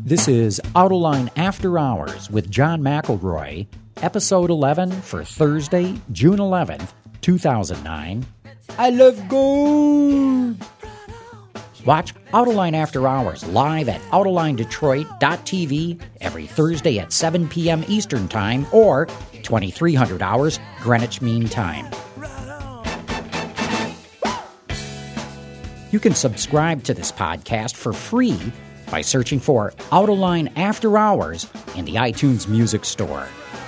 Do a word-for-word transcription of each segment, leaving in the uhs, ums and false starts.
This is Autoline After Hours with John McElroy, Episode eleven for Thursday, June eleventh, two thousand nine. I love gold! Watch Autoline After Hours live at autoline detroit dot t v every Thursday at seven p.m. Eastern Time or twenty-three hundred hours Greenwich Mean Time. You can subscribe to this podcast for free by searching for Autoline After Hours in the iTunes Music Store.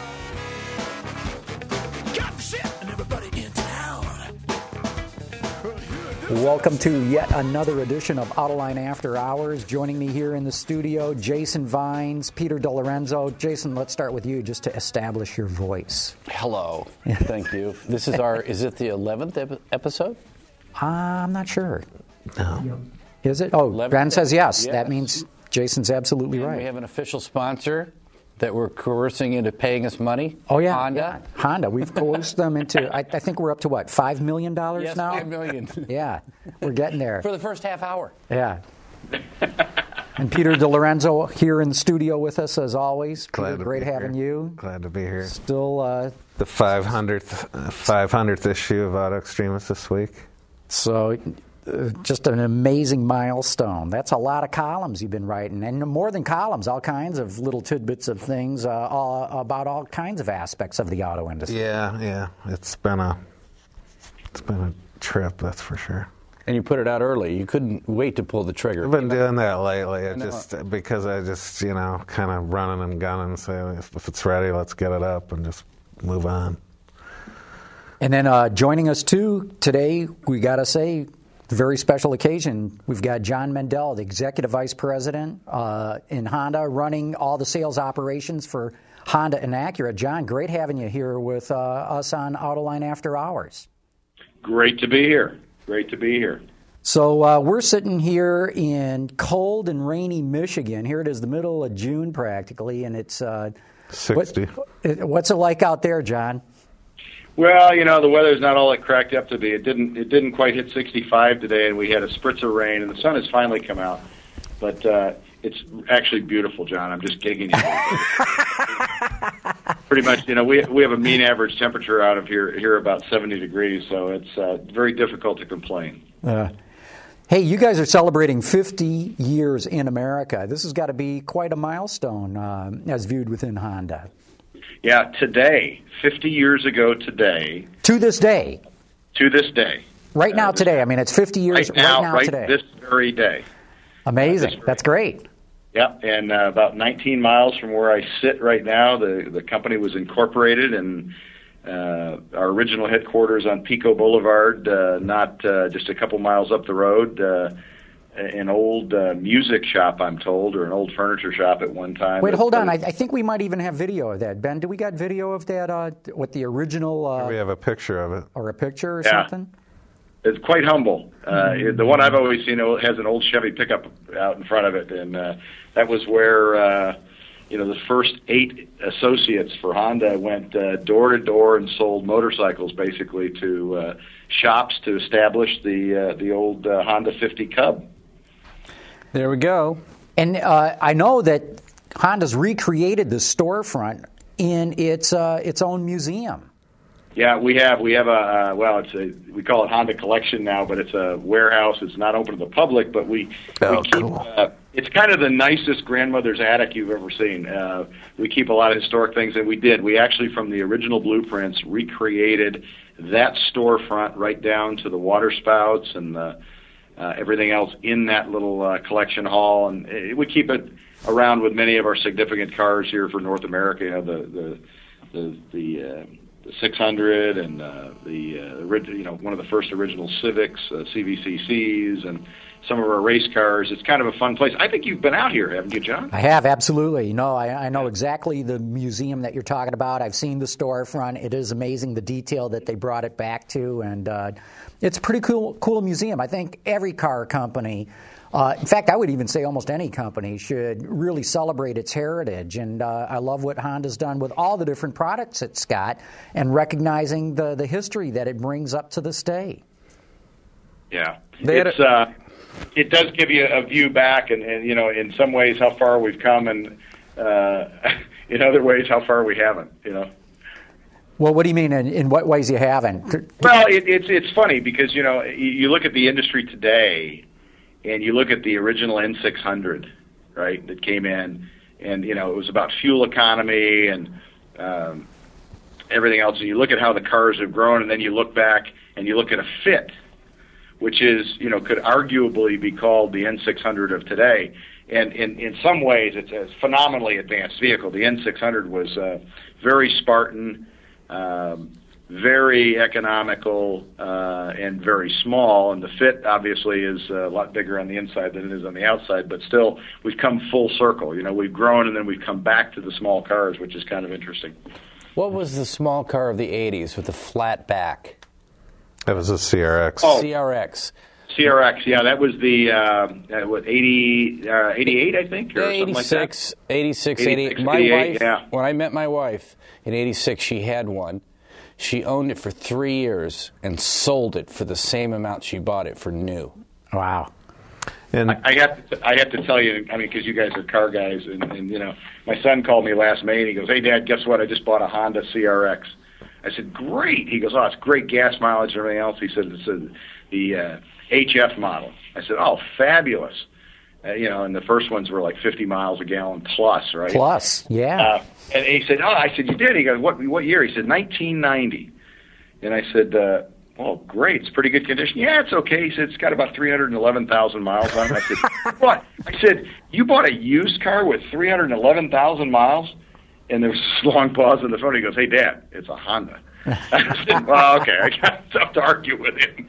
Welcome to yet another edition of Autoline After Hours. Joining me here in the studio, Jason Vines, Peter DeLorenzo. Jason, let's start with you just to establish your voice. Hello. Thank you. This is our, is it the eleventh ep- episode? Uh, I'm not sure. No. Is it? Oh, eleventh Ben says yes. yes. That means Jason's absolutely And right. we have an official sponsor that we're coercing into paying us money. Oh, yeah. Honda. Yeah. Honda. We've coerced them into, I, I think we're up to what, five million dollars Yes, now? five million dollars. Yeah, we're getting there. For the first half hour. Yeah. And Peter DeLorenzo here in the studio with us as always. Glad Peter, to great be having here. you. Glad to be here. Still, uh, The five hundredth, uh, five hundredth issue of Auto Extremist this week. so uh, just an amazing milestone. That's a lot of columns you've been writing, and more than columns, all kinds of little tidbits of things uh, all, about all kinds of aspects of the auto industry. Yeah, yeah. It's been a, it's been a trip, that's for sure. And you put it out early. You couldn't wait to pull the trigger. I've been doing that lately. I know. just because I just you know kind of running and gunning, say if, if it's ready, let's get it up and just move on. And then uh, joining us too today, we got to say, very special occasion. We've got John Mendel, the Executive Vice President uh, in Honda, running all the sales operations for Honda and Acura. John, great having you here with uh, us on Autoline After Hours. Great to be here. Great to be here. So uh, we're sitting here in cold and rainy Michigan. Here it is, the middle of June practically, and it's uh, Sixty. What, what's it like out there, John? Well, you know, the weather's not all it cracked up to be. It didn't it didn't quite hit sixty-five today, and we had a spritz of rain, and the sun has finally come out. But uh, it's actually beautiful, John. I'm just gigging you. Pretty much, you know, we we have a mean average temperature out of here here about seventy degrees, so it's uh, very difficult to complain. Uh, hey, you guys are celebrating fifty years in America. This has got to be quite a milestone uh, as viewed within Honda. Yeah, today, fifty years ago today. To this day. To this day. Right now, uh, today. I mean, it's fifty years right now, right now right today. this very day. Amazing. Uh, this That's very great. Yep, and uh, about nineteen miles from where I sit right now, the the company was incorporated, and uh, our original headquarters on Pico Boulevard, uh, not uh, just a couple miles up the road. Uh, an old uh, music shop, I'm told, or an old furniture shop at one time. Wait, hold on. I, was, I think we might even have video of that. Ben, do we got video of that, uh, what the original, uh, We have a picture of it. or a picture or Yeah. something? It's quite humble. Uh, The one I've always seen has an old Chevy pickup out in front of it, and uh, that was where uh, you know the first eight associates for Honda went uh, door to door and sold motorcycles, basically to uh, shops to establish the uh, the old uh, Honda fifty Cub. There we go. And uh, I know that Honda's recreated the storefront in its uh, its own museum. Yeah, we have we have a uh, well, it's a we call it Honda Collection now, but it's a warehouse. It's not open to the public, but we Oh, we keep. cool. Uh, it's kind of the nicest grandmother's attic you've ever seen. Uh, we keep a lot of historic things, and we did. We actually, from the original blueprints, recreated that storefront right down to the water spouts and the, uh, everything else in that little uh, collection hall, and uh, we keep it around with many of our significant cars here for North America. You know, the the the the. Uh, The six hundred and uh, the uh, orig- you know one of the first original Civics, uh, C V C Cs, and some of our race cars. It's kind of a fun place. I think you've been out here, haven't you, John? I have, absolutely. No, I, I know exactly the museum that you're talking about. I've seen the storefront. It is amazing the detail that they brought it back to, and uh, it's a pretty cool, cool museum. I think every car company, uh, in fact, I would even say almost any company, should really celebrate its heritage. And uh, I love what Honda's done with all the different products it's got and recognizing the, the history that it brings up to this day. Yeah, They had it's uh, it does give you a view back, and, and you know, in some ways how far we've come, and uh, in other ways how far we haven't. You know. Well, what do you mean? In, in what ways you haven't? Well, it, it's it's funny because you know you, you look at the industry today, and you look at the original N six hundred, right, that came in, and you know it was about fuel economy and um, everything else. And you look at how the cars have grown, and then you look back and you look at a Fit, which is you know could arguably be called the N six hundred of today. And in, in some ways, it's a phenomenally advanced vehicle. The N six hundred was uh, very Spartan. Um, very economical uh, and very small, and the Fit obviously is a lot bigger on the inside than it is on the outside, but still we've come full circle. You know, we've grown and then we've come back to the small cars, which is kind of interesting. What was the small car of the eighties with the flat back? That was a C R X. Oh. C R X. C R X, yeah, that was the, uh, uh, what, eighty, uh, eighty-eight, I think, or yeah, something like that? eighty-six, eighty-six, eighty-eight. My eighty-eight, wife, yeah. when I met my wife in eighty-six, she had one. She owned it for three years and sold it for the same amount she bought it for new. Wow. And I, I have to, I have to tell you, I mean, because you guys are car guys, and, and, you know, my son called me last May, and he goes, hey, Dad, guess what? I just bought a Honda C R X. I said, great. He goes, oh, it's great gas mileage and everything else. He said, it's a, the uh, H F model. I said, oh, fabulous. Uh, you know, and the first ones were like fifty miles a gallon plus, right? Plus, yeah. Uh, and he said, oh, I said, you did? He goes, what what year? He said, nineteen ninety. And I said, uh, oh, great. It's pretty good condition. Yeah, it's okay. He said, it's got about three hundred eleven thousand miles on it. I said, what? I said, you bought a used car with three hundred eleven thousand miles? And there was a long pause on the phone. He goes, hey, Dad, it's a Honda. I said, well, okay, I got stuff to argue with him.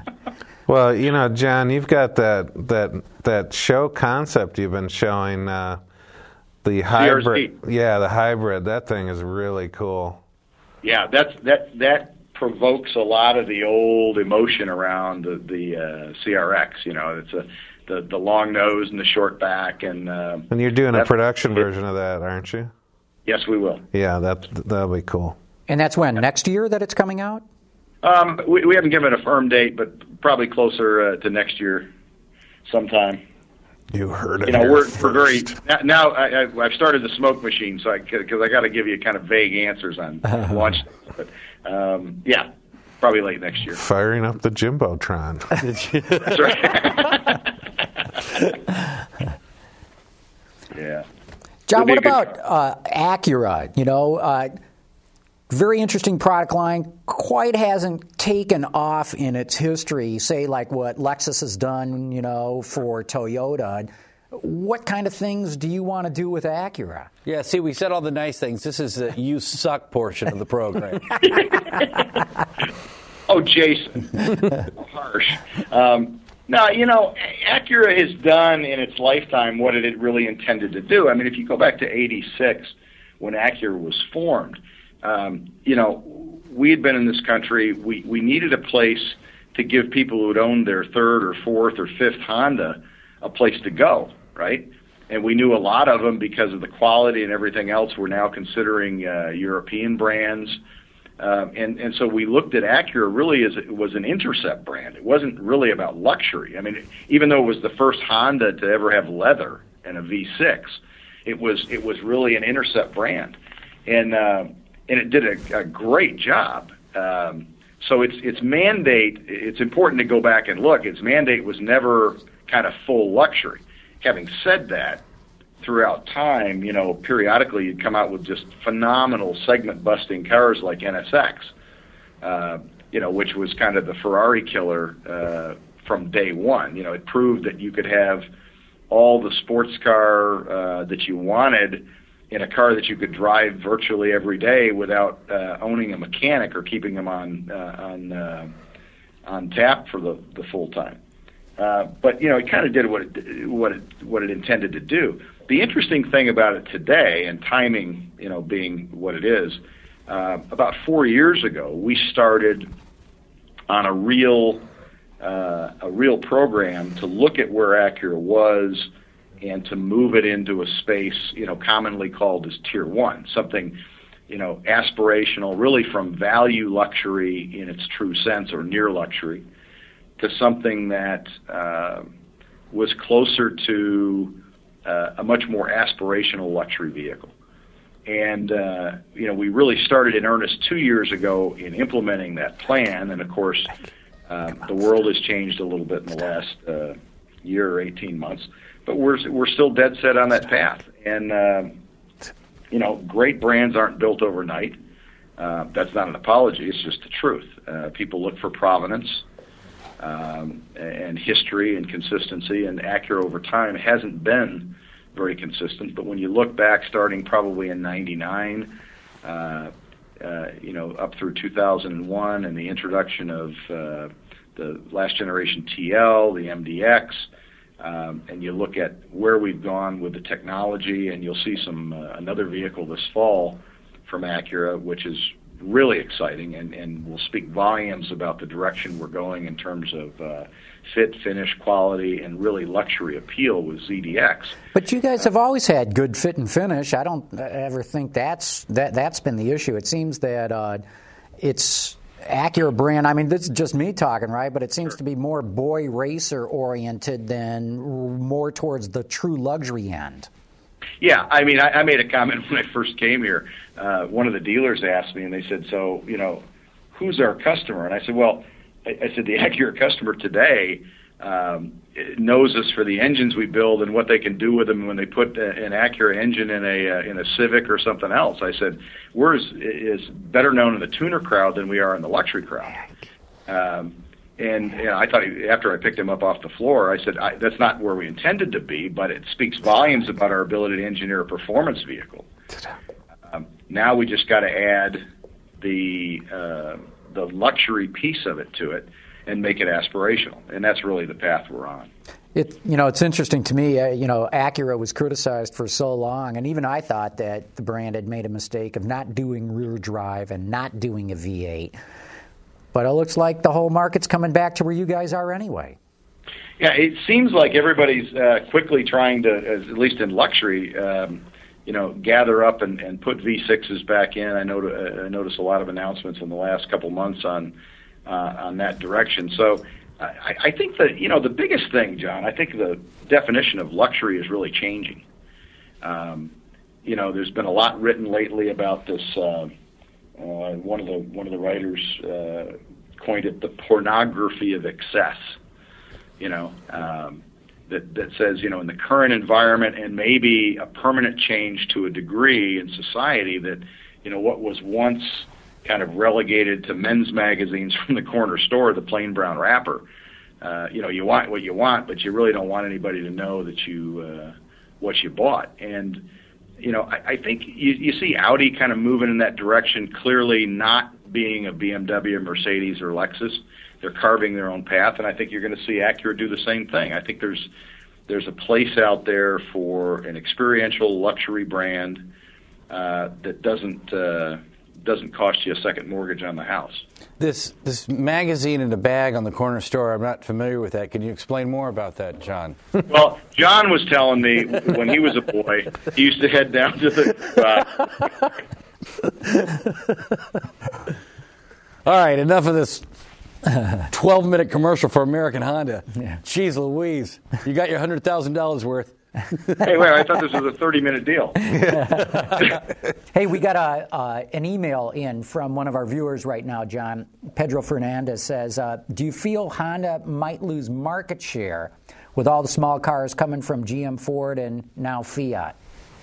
well, you know, John, you've got that that that show concept you've been showing, uh, the hybrid. C R C. Yeah, the hybrid. That thing is really cool. Yeah, that's that that provokes a lot of the old emotion around the, the uh, C R X. You know, it's a the the long nose and the short back, and uh, And you're doing a production it, version of that, aren't you? Yes, we will. Yeah, that that'll be cool. And that's when? Next year that it's coming out? Um, we, we haven't given a firm date, but probably closer uh, to next year sometime. You heard it. You know, here we're, first. we're very now. I, I, I've started the smoke machine, so I because I got to give you kind of vague answers on launch. But um, yeah, probably late next year. Firing up the Jimbotron. That's right. Yeah. John, Would be what a good about uh, Acura? You know, uh, very interesting product line. Quite hasn't taken off in its history, say like what Lexus has done, you know, for Toyota. What kind of things do you want to do with Acura? Yeah, see, we said all the nice things. This is the you suck portion of the program. Oh, Jason. Harsh. Um, no, you know, Acura has done in its lifetime what it had really intended to do. I mean, if you go back to eighty-six, when Acura was formed, um, you know, we had been in this country. We, we needed a place to give people who had owned their third or fourth or fifth Honda a place to go, right? And we knew a lot of them because of the quality and everything else. We're now considering uh, European brands. Um, and, and so we looked at Acura really as it was an intercept brand. It wasn't really about luxury. I mean, even though it was the first Honda to ever have leather and a V six, it was it was really an intercept brand, and uh, and it did a, a great job. Um, so its its mandate. It's important to go back and look. Its mandate was never kind of full luxury. Having said that, throughout time, you know, periodically you'd come out with just phenomenal segment-busting cars like N S X, uh, you know, which was kind of the Ferrari killer uh, from day one. You know, it proved that you could have all the sports car uh, that you wanted in a car that you could drive virtually every day without uh, owning a mechanic or keeping them on uh, on uh, on tap for the, the full time. Uh, but you know, it kind of did what it what it what it intended to do. The interesting thing about it today, and timing, you know, being what it is, uh, about four years ago, we started on a real uh, a real program to look at where Acura was and to move it into a space, you know, commonly called as Tier One, something, you know, aspirational, really from value luxury in its true sense, or near luxury, to something that uh, was closer to uh, a much more aspirational luxury vehicle. And, uh, you know, we really started in earnest two years ago in implementing that plan. And, of course, uh, the world has changed a little bit in the last uh, year or eighteen months. But we're, we're still dead set on that path. And, uh, you know, great brands aren't built overnight. Uh, that's not an apology. It's just the truth. Uh, people look for provenance um, and history and consistency. And Acura over time hasn't been very consistent, but when you look back, starting probably in ninety-nine, uh, uh, you know, up through two thousand one, and the introduction of uh, the last generation T L, the M D X, um, and you look at where we've gone with the technology, and you'll see some uh, another vehicle this fall from Acura, which is really exciting, and, and will speak volumes about the direction we're going in terms of uh, fit, finish, quality, and really luxury appeal with Z D X. But you guys have always had good fit and finish. I don't ever think that's that that's been the issue. It seems that uh, it's Acura brand. I mean, this is just me talking, right? But it seems to be more boy racer oriented than more towards the true luxury end. Yeah, I mean, I, I made a comment when I first came here. Uh, one of the dealers asked me, and they said, so, you know, who's our customer? And I said, well, I, I said, the Acura customer today um, knows us for the engines we build and what they can do with them when they put a, an Acura engine in a uh, in a Civic or something else. I said, we're as, is better known in the tuner crowd than we are in the luxury crowd. Um, And you know, I thought he, after I picked him up off the floor, I said, I, that's not where we intended to be, but it speaks volumes about our ability to engineer a performance vehicle. Um, now we just got to add the uh, the luxury piece of it to it and make it aspirational, and that's really the path we're on. It, you know, it's interesting to me, uh, you know, Acura was criticized for so long, and even I thought that the brand had made a mistake of not doing rear drive and not doing a V eight. But it looks like the whole market's coming back to where you guys are anyway. Yeah, it seems like everybody's uh, quickly trying to, at least in luxury, um, you know, gather up and, and put V sixes back in. I, know, uh, I noticed a lot of announcements in the last couple months on uh, on that direction. So I, I think that, you know, the biggest thing, John, I think the definition of luxury is really changing. Um, you know, there's been a lot written lately about this. Uh, Uh, one of the one of the writers uh, coined it the pornography of excess. You know, um, that that says, you know, in the current environment and maybe a permanent change to a degree in society, that, you know, what was once kind of relegated to men's magazines from the corner store, the plain brown wrapper. Uh, you know, you want what you want, but you really don't want anybody to know that you uh, what you bought. And you know, I, I think you, you see Audi kind of moving in that direction, clearly not being a B M W, Mercedes, or Lexus. They're carving their own path, and I think you're going to see Acura do the same thing. I think there's there's a place out there for an experiential luxury brand uh, that doesn't uh, doesn't cost you a second mortgage on the house. This this magazine in a bag on the corner store, I'm not familiar with that. Can you explain more about that, John? Well, John was telling me when he was a boy, he used to head down to the... Uh, All right, enough of this twelve-minute commercial for American Honda. Yeah. Jeez Louise, you got your one hundred thousand dollars worth. Hey, wait, I thought this was a thirty-minute deal. Hey, we got a, uh, an email in from one of our viewers right now, John. Pedro Fernandez says, uh, do you feel Honda might lose market share with all the small cars coming from G M, Ford, and now Fiat?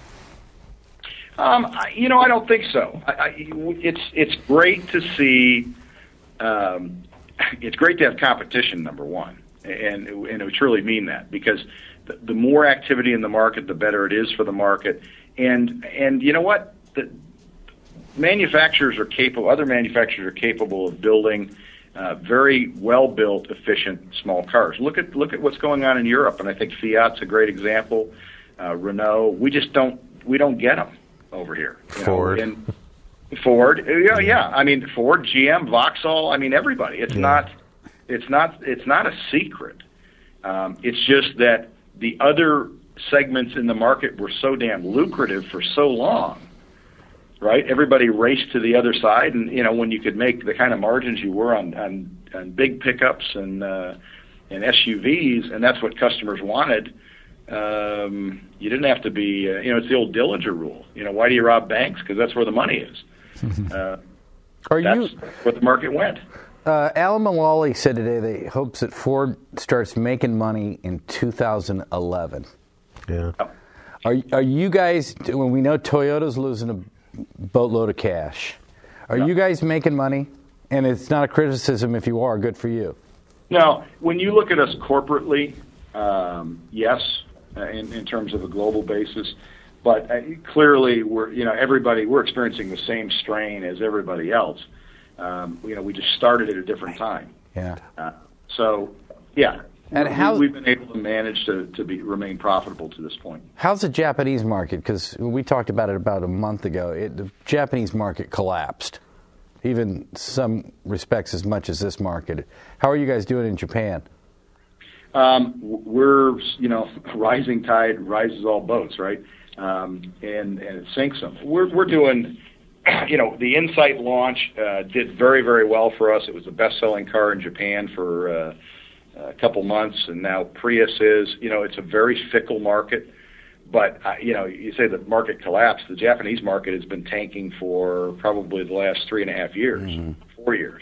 Um, I, you know, I don't think so. I, I, it's it's great to see. Um, it's great to have competition, number one, and and I truly mean that, because the, the more activity in the market, the better it is for the market. And and you know what, the manufacturers are capable. Other manufacturers are capable of building uh, very well built, efficient small cars. Look at look at what's going on in Europe, and I think Fiat's a great example. Uh, Renault, we just don't we don't get them over here. You Ford. know, and Ford, yeah, yeah. I mean, Ford, G M, Vauxhall. I mean, everybody. It's yeah. not, it's not, it's not a secret. Um, it's just that the other segments in the market were so damn lucrative for so long, right? Everybody raced to the other side, and you know, when you could make the kind of margins you were on on, on big pickups and uh, and S U Vs, and that's what customers wanted. Um, you didn't have to be, uh, you know, it's the old Dillinger rule. You know, why do you rob banks? Because that's where the money is. Uh, Are that's you, where the market went. Uh, Alan Mulally said today that he hopes that Ford starts making money in two thousand eleven. Yeah. Are are you guys, when we know Toyota's losing a boatload of cash, are No. you guys making money? And it's not a criticism if you are, good for you. Now, when you look at us corporately, um, yes, uh, in, in terms of a global basis, but uh, clearly we're, you know, everybody, we're experiencing the same strain as everybody else. Um, you know, we just started at a different time. Yeah. Uh, so, yeah, And we, how- we've been able to manage to, to be remain profitable to this point. How's the Japanese market? Because we talked about it about a month ago. It, the Japanese market collapsed, even some respects as much as this market. How are you guys doing in Japan? Um, we're, you know, rising tide rises all boats, right? Um, and, and it sinks them. We're, we're doing, you know, the Insight launch uh, did very, very well for us. It was the best-selling car in Japan for uh, a couple months, and now Prius is. You know, it's a very fickle market. But, uh, you know, you say the market collapsed. The Japanese market has been tanking for probably the last three and a half years, mm-hmm. four years.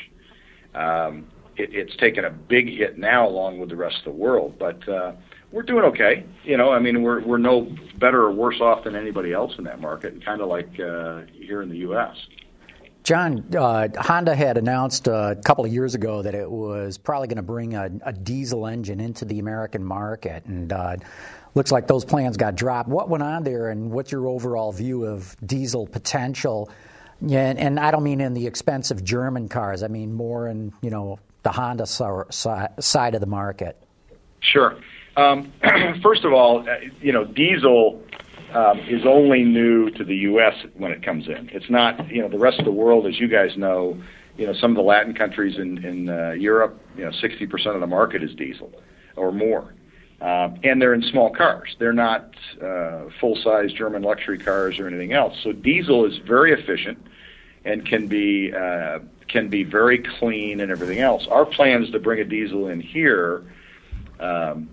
Um, it, it's taken a big hit now along with the rest of the world. But uh, we're doing okay. You know, I mean, we're we're no better or worse off than anybody else in that market, kind of like uh, here in the U S John, uh, Honda had announced a couple of years ago that it was probably going to bring a, a diesel engine into the American market, and uh, looks like those plans got dropped. What went on there, and what's your overall view of diesel potential? Yeah, and, and I don't mean in the expensive German cars. I mean more in, you know, the Honda so, so, side of the market. Sure. Um, first of all, uh, you know, diesel um, is only new to the U S when it comes in. It's not, you know, the rest of the world, as you guys know, you know, some of the Latin countries in, in uh, Europe, you know, sixty percent of the market is diesel or more. Uh, and they're in small cars. They're not uh, full-size German luxury cars or anything else. So diesel is very efficient and can be uh, can be very clean and everything else. Our plans to bring a diesel in here um,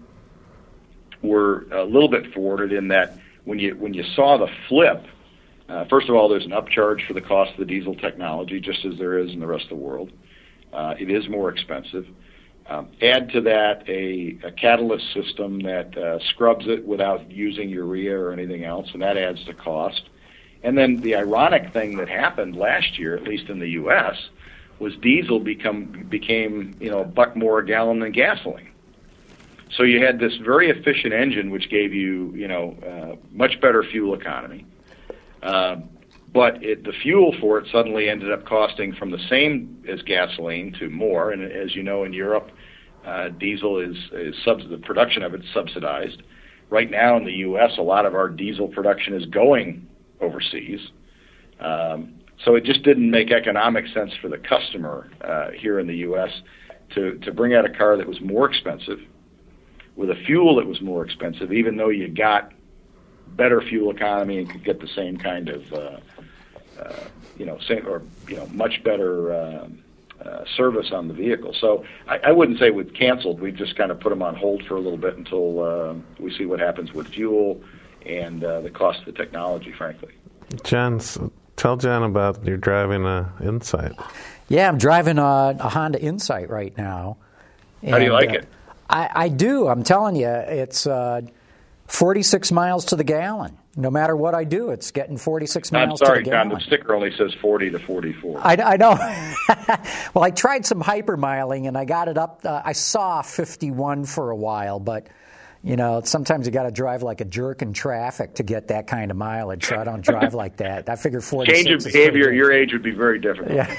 were a little bit forwarded in that when you when you saw the flip, uh, first of all, there's an upcharge for the cost of the diesel technology, just as there is in the rest of the world. Uh, it is more expensive. Um, add to that a, a catalyst system that uh, scrubs it without using urea or anything else, and that adds to cost. And then the ironic thing that happened last year, at least in the U S, was diesel become became you know a buck more a gallon than gasoline. So you had this very efficient engine which gave you you know uh, much better fuel economy. Uh, But it, the fuel for it suddenly ended up costing from the same as gasoline to more. And as you know, in Europe, uh, diesel is, is subs- the production of it is subsidized. Right now in the U S, a lot of our diesel production is going overseas. Um, so it just didn't make economic sense for the customer uh, here in the U S to, to bring out a car that was more expensive with a fuel that was more expensive, even though you got better fuel economy and could get the same kind of uh, Uh, you know, same, or you know, much better uh, uh, service on the vehicle. So I, I wouldn't say we've canceled. We've just kind of put them on hold for a little bit until uh, we see what happens with fuel and uh, the cost of the technology, frankly. John, tell John about you're driving a Insight. Yeah, I'm driving a, a Honda Insight right now. How do you like uh, it? I, I do. I'm telling you, it's uh, forty-six miles to the gallon. No matter what I do, it's getting forty-six miles I'm sorry, to the gallon. John, the sticker only says forty to forty-four. I, I know. Well, I tried some hypermiling, and I got it up. Uh, I saw fifty-one for a while, but, you know, sometimes you got to drive like a jerk in traffic to get that kind of mileage, so I don't drive like that. I figure forty-six Change of is behavior at pretty your age would be very difficult. Yeah.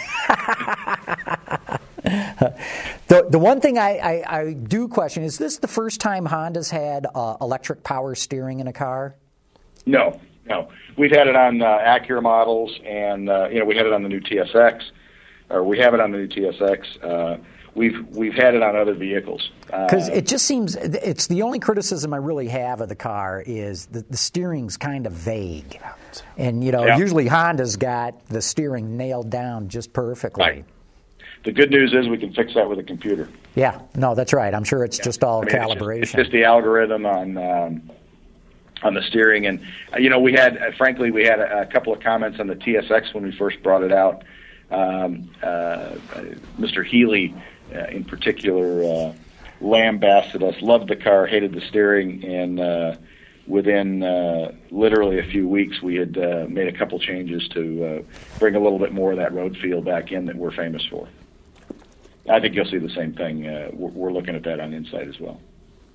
the the one thing I, I, I do question, is this the first time Honda's had uh, electric power steering in a car? No, no. We've had it on uh, Acura models, and uh, you know we had it on the new T S X, or we have it on the new T S X. Uh, we've we've had it on other vehicles. Because uh, it just seems, it's the only criticism I really have of the car is the, the steering's kind of vague, and you know yeah. usually Honda's got the steering nailed down just perfectly. Right. the good news is we can fix that with a computer. Yeah, no, that's right. I'm sure it's yeah. just all I mean, calibration. It's just, it's just the algorithm on um, on the steering, and uh, you know, we had, uh, frankly, we had a, a couple of comments on the T S X when we first brought it out. Um, uh, Mister Healy, uh, in particular, uh, lambasted us, loved the car, hated the steering, and uh, within uh, literally a few weeks, we had uh, made a couple changes to uh, bring a little bit more of that road feel back in that we're famous for. I think you'll see the same thing. Uh, we're, we're looking at that on Insight as well.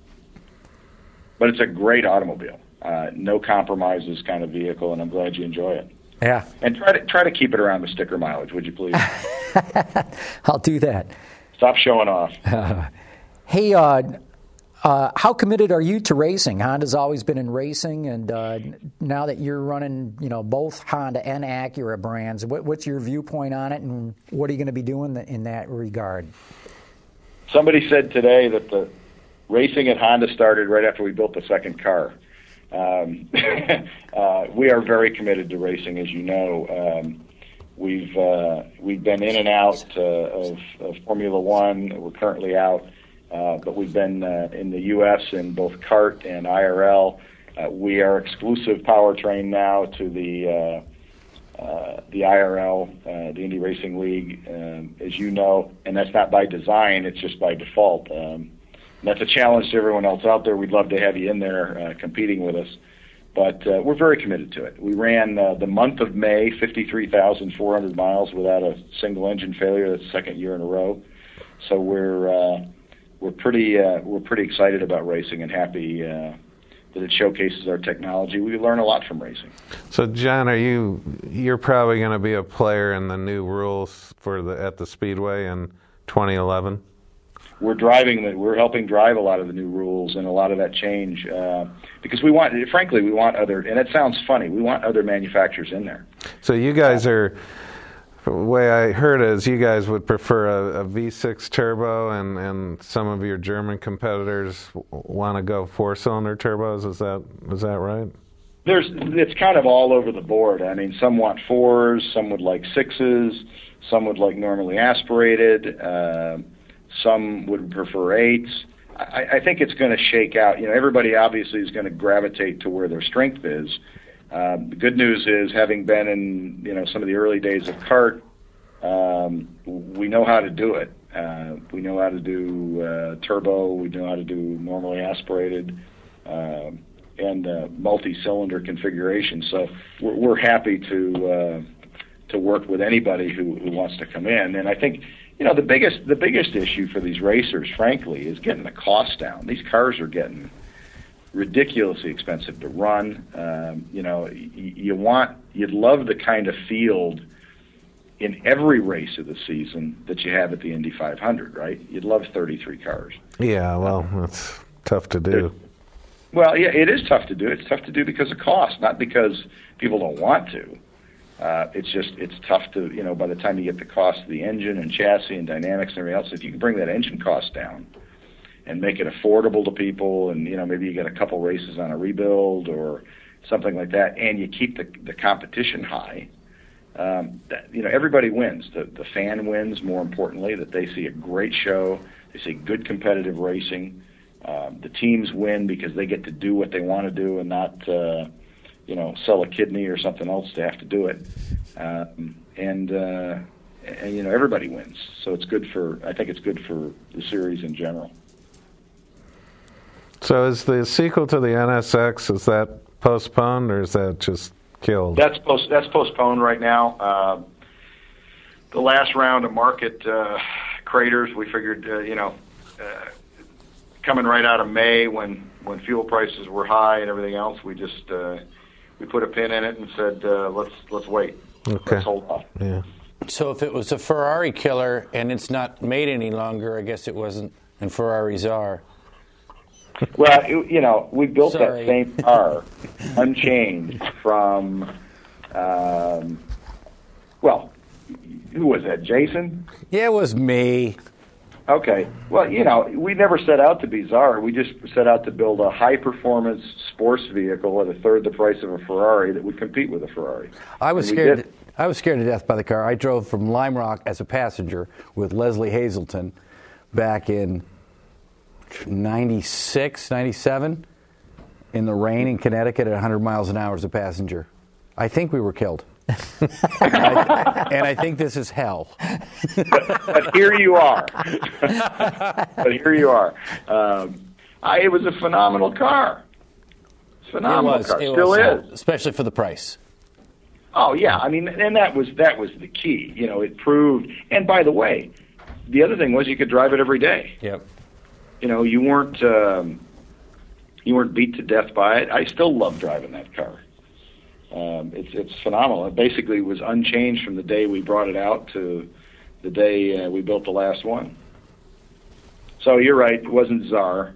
But it's a great automobile, uh, no compromises kind of vehicle, and I'm glad you enjoy it. Yeah. And try to try to keep it around the sticker mileage, would you please? I'll do that. Stop showing off. Uh, hey, uh, uh, how committed are you to racing? Honda's always been in racing, and uh, now that you're running, you know, both Honda and Acura brands, what, what's your viewpoint on it, and what are you going to be doing in that regard? Somebody said today that the racing at Honda started right after we built the second car. Um, uh, we are very committed to racing, as you know. Um, we've uh, we've been in and out uh, of, of Formula One. We're currently out. Uh, but we've been uh, in the U S in both kart and I R L. Uh, we are exclusive powertrain now to the uh, uh, the I R L, uh, the Indy Racing League, um, as you know, and that's not by design; it's just by default. Um, that's a challenge to everyone else out there. We'd love to have you in there uh, competing with us, but uh, we're very committed to it. We ran uh, the month of May, fifty-three thousand four hundred miles without a single engine failure. That's the second year in a row. So we're uh, We're pretty uh, we're pretty excited about racing and happy uh, that it showcases our technology. We learn a lot from racing. So, John, are you you're probably going to be a player in the new rules for the at the Speedway in twenty eleven? We're driving the, we're helping drive a lot of the new rules and a lot of that change uh, because we want, frankly, we want other. And it sounds funny, we want other manufacturers in there. So you guys are. The way I heard is you guys would prefer a, a V six turbo, and, and some of your German competitors want to go four-cylinder turbos. Is that is that right? There's it's kind of all over the board. I mean, some want fours, some would like sixes, some would like normally aspirated, uh, some would prefer eights. I, I think it's going to shake out. You know, everybody obviously is going to gravitate to where their strength is. Um, the good news is, having been in you know some of the early days of kart, um, we know how to do it. Uh, we know how to do uh, turbo. We know how to do normally aspirated uh, and uh, multi-cylinder configuration. So we're, we're happy to uh, to work with anybody who, who wants to come in. And I think you know the biggest the biggest issue for these racers, frankly, is getting the cost down. These cars are getting ridiculously expensive to run. Um, you know, y- you want, you'd love the kind of field in every race of the season that you have at the Indy five hundred, right? You'd love thirty-three cars. Yeah, well, that's tough to do. They're, well, yeah, it is tough to do. It's tough to do because of cost, not because people don't want to. Uh, it's just, it's tough to, you know, by the time you get the cost of the engine and chassis and dynamics and everything else, if you can bring that engine cost down and make it affordable to people, and you know maybe you get a couple races on a rebuild or something like that, and you keep the the competition high. Um, that, you know everybody wins. The the fan wins. More importantly, that they see a great show, they see good competitive racing. Um, the teams win because they get to do what they want to do and not uh, you know sell a kidney or something else to have to do it. Um, and uh, and you know everybody wins. So it's good for. I think it's good for the series in general. So is the sequel to the N S X, is that postponed or is that just killed? That's post, that's postponed right now. Uh, the last round of market uh, craters, we figured, uh, you know, uh, coming right out of May when, when fuel prices were high and everything else, we just uh, we put a pin in it and said, uh, let's let's wait. Okay. Let's hold off. Yeah. So if it was a Ferrari killer and it's not made any longer, I guess it wasn't, and Ferraris are. Well, you know, we built Sorry. that same car unchanged from, um, well, who was that, Jason? Yeah, it was me. Okay. Well, you know, we never set out to be czar. We just set out to build a high-performance sports vehicle at a third the price of a Ferrari that would compete with a Ferrari. I was And we scared. did. I was scared to death by the car. I drove from Lime Rock as a passenger with Leslie Hazelton back in ninety-six, ninety-seven in the rain in Connecticut at one hundred miles an hour as a passenger. I think we were killed. I, and I think this is hell. but, but here you are. but here you are. Um, I, it was a phenomenal car. Phenomenal it was, car. It Still was, is. Especially for the price. Oh yeah, I mean, and that was that was the key. You know, it proved. And by the way, the other thing was you could drive it every day. Yep. You know, you weren't um, you weren't beat to death by it. I still love driving that car. Um, it's it's phenomenal. It basically was unchanged from the day we brought it out to the day uh, we built the last one. So you're right. It wasn't Tsar.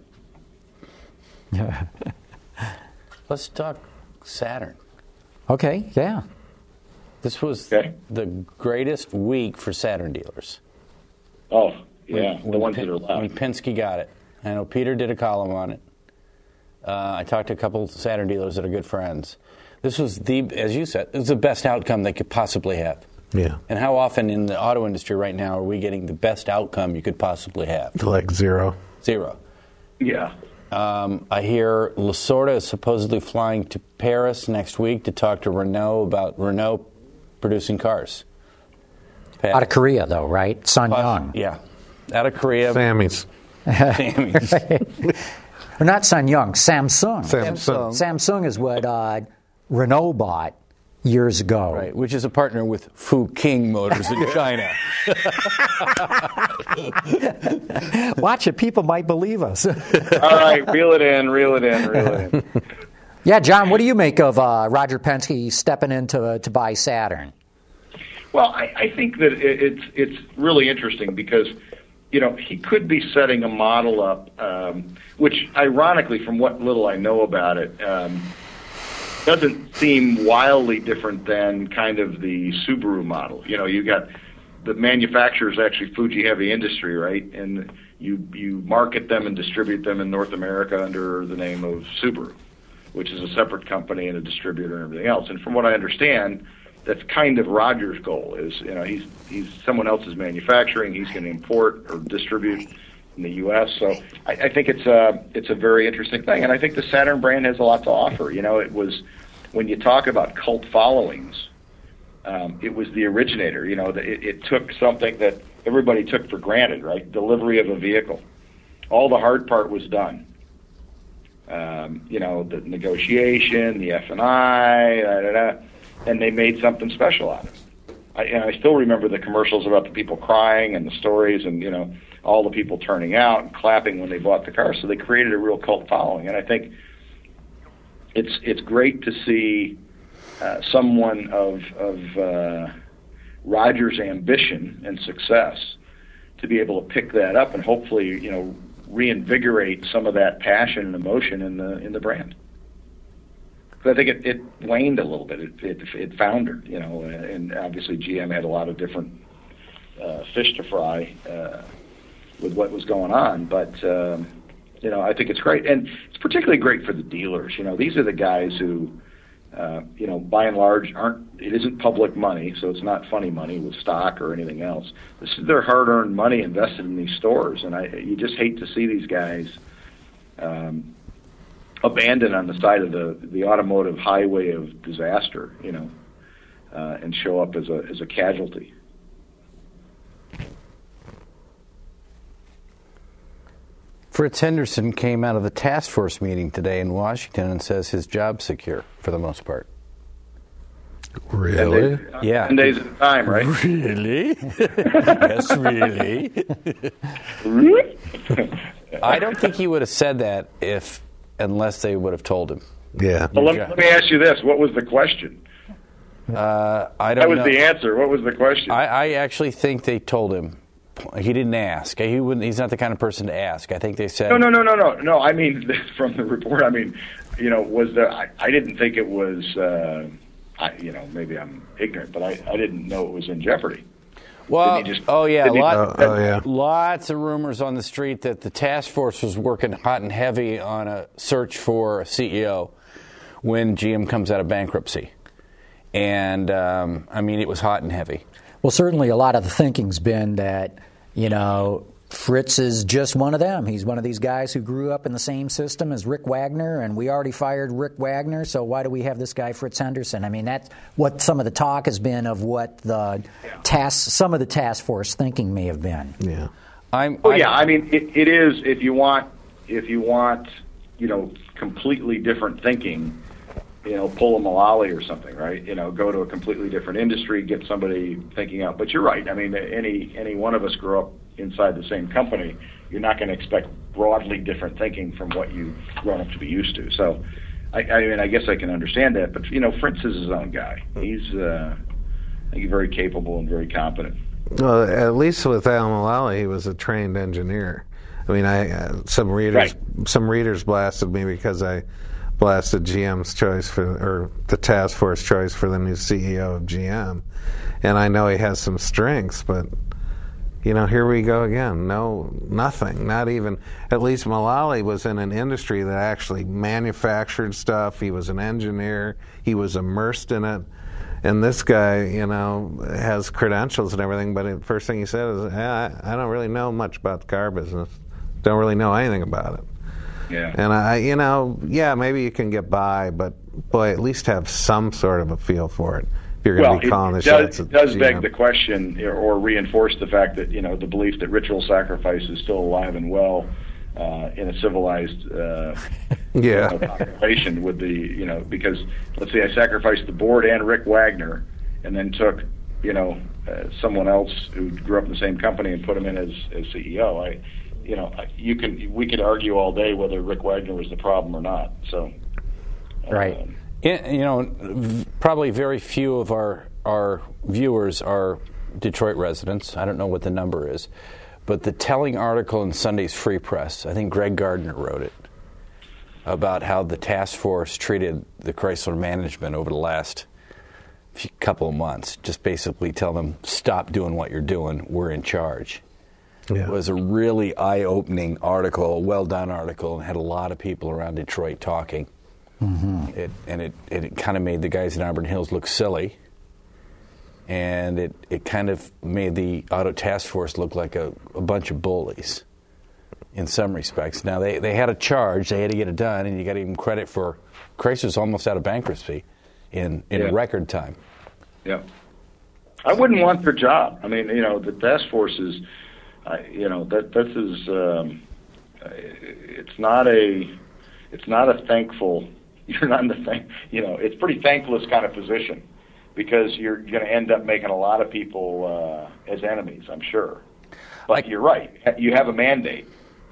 Let's talk Saturn. Okay, yeah. This was Okay. the greatest week for Saturn dealers. Oh, yeah, When- the when ones Pen- that are left. When Penske got it. I know Peter did a column on it. Uh, I talked to a couple Saturn dealers that are good friends. This was the, as you said, it was the best outcome they could possibly have. Yeah. And how often in the auto industry right now are we getting the best outcome you could possibly have? Like zero. Zero. Yeah. Um, I hear Lasorda is supposedly flying to Paris next week to talk to Renault about Renault producing cars. Out of Korea, though, right? Sun Young. Yeah. Out of Korea. Sammy's. Sammy's. Or not Sun Young, Samsung. Samsung. Samsung is what uh, Renault bought years ago. Right, which is a partner with Fu King Motors in China. Watch it. People might believe us. All right, reel it in, reel it in, reel it in. Yeah, John, what do you make of uh, Roger Penske stepping in to, to buy Saturn? Well, I, I think that it, it's it's really interesting because, you know, he could be setting a model up, um, which ironically, from what little I know about it, um, doesn't seem wildly different than kind of the Subaru model. You know, you got the manufacturer is actually Fuji Heavy Industry, right? And you you market them and distribute them in North America under the name of Subaru, which is a separate company and a distributor and everything else. And from what I understand, that's kind of Roger's goal. Is you know he's he's someone else's manufacturing. He's going to import or distribute in the U S. So I, I think it's a it's a very interesting thing, and I think the Saturn brand has a lot to offer. You know, it was when you talk about cult followings, um, it was the originator. You know, the, it, it took something that everybody took for granted, right? Delivery of a vehicle. All the hard part was done. Um, you know, the negotiation, the F and I, da, da, da, and they made something special out of it. I, and I still remember the commercials about the people crying and the stories and, you know, all the people turning out and clapping when they bought the car. So they created a real cult following. And I think it's it's great to see uh, someone of, of uh, Roger's ambition and success to be able to pick that up and hopefully, you know, reinvigorate some of that passion and emotion in the in the brand. But I think it, it waned a little bit. It, it, it foundered, you know, and obviously G M had a lot of different uh, fish to fry uh, with what was going on. But, um, you know, I think it's great. And it's particularly great for the dealers. You know, these are the guys who, uh, you know, by and large, aren't, it isn't public money, so it's not funny money with stock or anything else. This is their hard-earned money invested in these stores. And I, you just hate to see these guys um, abandoned on the side of the, the automotive highway of disaster, you know, uh, and show up as a as a casualty. Fritz Henderson came out of the task force meeting today in Washington and says his job's secure for the most part. Really? ten days, Yeah. ten days at a time, right? Really? Yes, really. I don't think he would have said that if, unless they would have told him. Yeah. Well, let, let me ask you this: what was the question? Uh, I That don't was know. the answer. What was the question? I, I actually think they told him. He didn't ask. He wouldn't. He's not the kind of person to ask. I think they said. No, no, no, no, no, no. I mean, from the report. I mean, you know, was there? I, I didn't think it was. Uh, I, you know, maybe I'm ignorant, but I, I didn't know it was in jeopardy. Well, Didn't he just- oh yeah, didn't he- lot, Oh, oh, yeah. lots of rumors on the street that the task force was working hot and heavy on a search for a C E O when G M comes out of bankruptcy. And, um, I mean, it was hot and heavy. Well, certainly a lot of the thinking's been that, you know, Fritz is just one of them. He's one of these guys who grew up in the same system as Rick Wagner, and we already fired Rick Wagner, so why do we have this guy Fritz Henderson? I mean, that's what some of the talk has been of what the yeah. task, some of the task force thinking may have been. Yeah. I'm, well, I'm, yeah, I mean, it, it is, if you want, if you want, you know, completely different thinking, you know, pull a Mullally or something, right? You know, go to a completely different industry, get somebody thinking out. But you're right. I mean, any any one of us grew up inside the same company. You're not going to expect broadly different thinking from what you've grown up to be used to. So, I, I mean, I guess I can understand that. But, you know, Fritz is his own guy. He's, uh, I think, he's very capable and very competent. Well, at least with Al Mullally, he was a trained engineer. I mean, I uh, some readers right. some readers blasted me because I blasted G M's choice for, or the task force choice for the new C E O of G M, and I know he has some strengths, but you know, here we go again. No, nothing. Not even. At least Mullally was in an industry that actually manufactured stuff. He was an engineer. He was immersed in it. And this guy, you know, has credentials and everything, but the first thing he said is, eh, I, I don't really know much about the car business. Don't really know anything about it. Yeah. And I, you know, yeah, maybe you can get by, but boy, at least have some sort of a feel for it. If you're going well, to be calling it the does, shots. It does at beg G M. the question, or reinforce the fact that, you know, the belief that ritual sacrifice is still alive and well uh, in a civilized uh, yeah. you know, population would be, you know, because let's say I sacrificed the board and Rick Wagner, and then took, you know, uh, someone else who grew up in the same company and put him in as, as C E O. I, you know, you can we could argue all day whether Rick Wagner was the problem or not. So, right. Um, it, you know, v- probably very few of our our viewers are Detroit residents. I don't know what the number is, but the telling article in Sunday's Free Press, I think Greg Gardner wrote it, about how the task force treated the Chrysler management over the last few, couple of months. Just basically tell them, stop doing what you're doing. We're in charge. Yeah. It was a really eye-opening article, a well-done article, and had a lot of people around Detroit talking. Mm-hmm. It, and it, it kind of made the guys in Auburn Hills look silly, and it, it kind of made the auto task force look like a, a bunch of bullies in some respects. Now, they, they had a charge, they had to get it done, and you got to give them credit for Chrysler's almost out of bankruptcy in, in yeah. record time. Yeah. I wouldn't want their job. I mean, you know, the task force is... I, you know that this is um, it's not a it's not a thankful you're not in the thank you know it's pretty thankless kind of position, because you're going to end up making a lot of people uh, as enemies, I'm sure. But I, you're right, you have a mandate.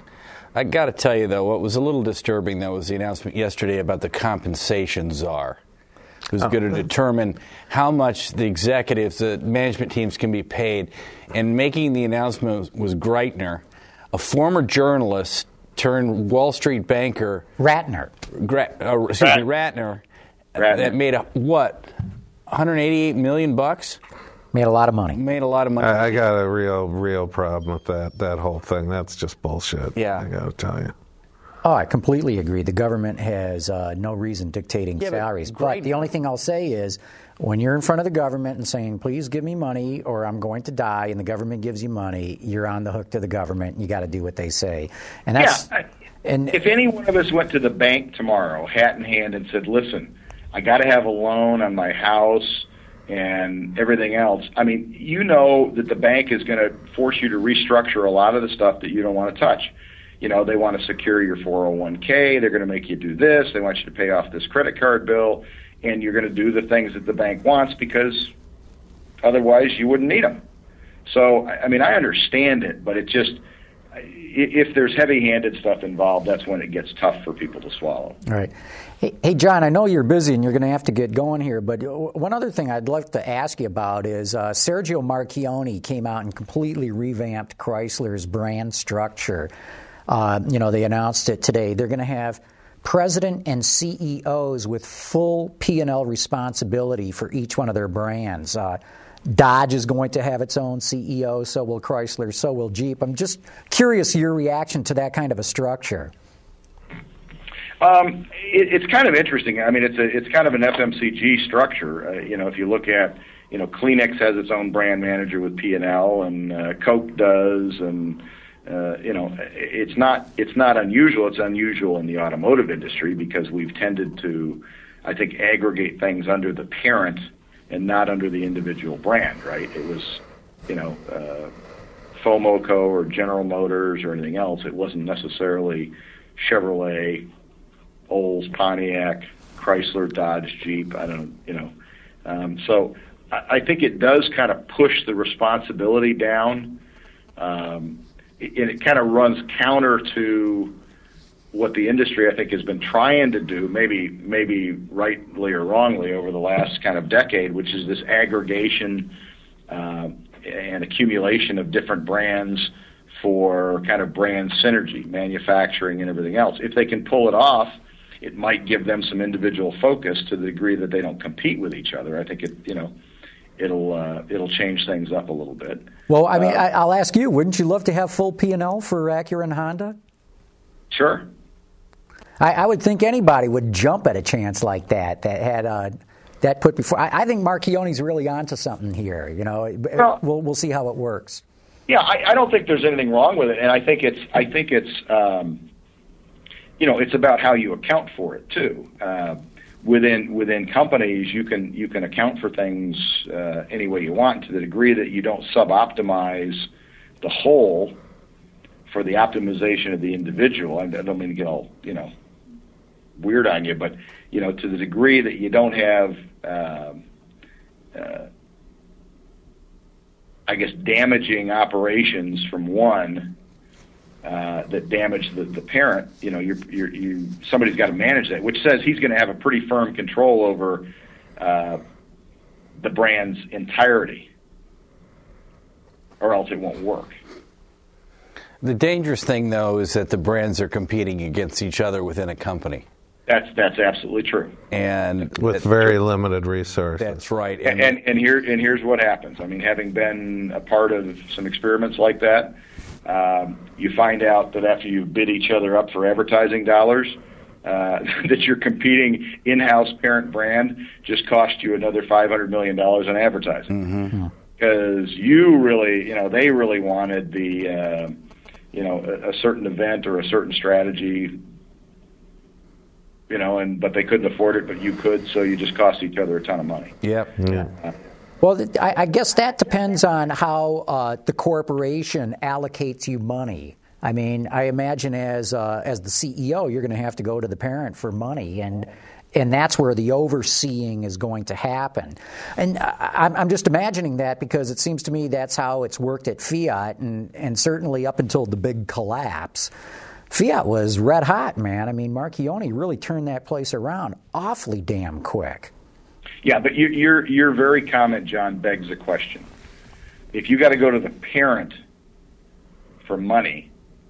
I got to tell you though, what was a little disturbing though was the announcement yesterday about the compensation czar, who's oh. going to determine how much the executives, the management teams can be paid. And making the announcement was Greitner, a former journalist turned Wall Street banker. Ratner. Gra- uh, excuse Rat- me, Ratner, Ratner. That made a, what, one hundred eighty-eight million bucks? Made a lot of money. Made a lot of money. I, I got a real, real problem with that, that whole thing. That's just bullshit. Yeah. I got to tell you. Oh, I completely agree. The government has uh, no reason dictating yeah, salaries. But, but the only thing I'll say is, when you're in front of the government and saying, please give me money or I'm going to die, and the government gives you money, you're on the hook to the government, and you got to do what they say. And that's, yeah. And if any one of us went to the bank tomorrow, hat in hand, and said, listen, I got to have a loan on my house and everything else, I mean, you know that the bank is going to force you to restructure a lot of the stuff that you don't want to touch. You know, they want to secure your four oh one k. They're going to make you do this. They want you to pay off this credit card bill. And you're going to do the things that the bank wants, because otherwise you wouldn't need them. So, I mean, I understand it, but it just, if there's heavy-handed stuff involved, that's when it gets tough for people to swallow. All right. Hey, hey, John, I know you're busy and you're going to have to get going here, but one other thing I'd like to ask you about is uh, Sergio Marchionne came out and completely revamped Chrysler's brand structure. Uh, you know, they announced it today. They're going to have president and C E Os with full P and L responsibility for each one of their brands. Uh, Dodge is going to have its own C E O, so will Chrysler, so will Jeep. I'm just curious your reaction to that kind of a structure. Um, it, it's kind of interesting. I mean, it's a, it's kind of an F M C G structure. Uh, you know, if you look at, you know, Kleenex has its own brand manager with P and L, and uh, Coke does, and uh, you know, it's not it's not unusual. It's unusual in the automotive industry because we've tended to, I think, aggregate things under the parent and not under the individual brand. Right? It was, you know, uh, Fomoco or General Motors or anything else. It wasn't necessarily Chevrolet, Olds, Pontiac, Chrysler, Dodge, Jeep. I don't, you know. Um, so I, I think it does kind of push the responsibility down. Um, it, it kind of runs counter to what the industry, I think, has been trying to do, maybe maybe rightly or wrongly, over the last kind of decade, which is this aggregation uh, and accumulation of different brands for kind of brand synergy, manufacturing and everything else. If they can pull it off, it might give them some individual focus to the degree that they don't compete with each other. I think it, you know, it'll uh, it'll change things up a little bit. Well, I mean, uh, I, I'll ask you, wouldn't you love to have full P and L for Acura and Honda? Sure. I, I would think anybody would jump at a chance like that, that had uh, that put before. I, I think Marchionne's really onto something here. You know, well, we'll we'll see how it works. Yeah, I, I don't think there's anything wrong with it, and I think it's I think it's um, you know, it's about how you account for it too. Uh, within within companies, you can you can account for things uh, any way you want, to the degree that you don't sub-optimize the whole for the optimization of the individual. I don't mean to get all, you know, weird on you, but, you know, to the degree that you don't have, uh, uh, I guess, damaging operations from one uh, that damage the, the parent, you know, you're, you're, you somebody's got to manage that, which says he's going to have a pretty firm control over uh, the brand's entirety, or else it won't work. The dangerous thing, though, is that the brands are competing against each other within a company. That's that's absolutely true. And with very limited resources. That's right. And, and and here and here's what happens. I mean, having been a part of some experiments like that, um, you find out that after you bid each other up for advertising dollars, uh, that your competing in-house parent brand just cost you another five hundred million dollars in advertising. Mm-hmm. Because you really, you know, they really wanted the, uh, you know, a, a certain event or a certain strategy, you know, and but they couldn't afford it, but you could, so you just cost each other a ton of money. Yep. Yeah. Uh, Well, I, I guess that depends on how uh, the corporation allocates you money. I mean, I imagine as uh, as the C E O, you're going to have to go to the parent for money, and and that's where the overseeing is going to happen. And I, I'm just imagining that because it seems to me that's how it's worked at Fiat, and, and certainly up until the big collapse. Fiat was red hot, man. I mean, Marchionne really turned that place around awfully damn quick. Yeah, but your your your very comment, John, begs a question. If you got to go to the parent for money,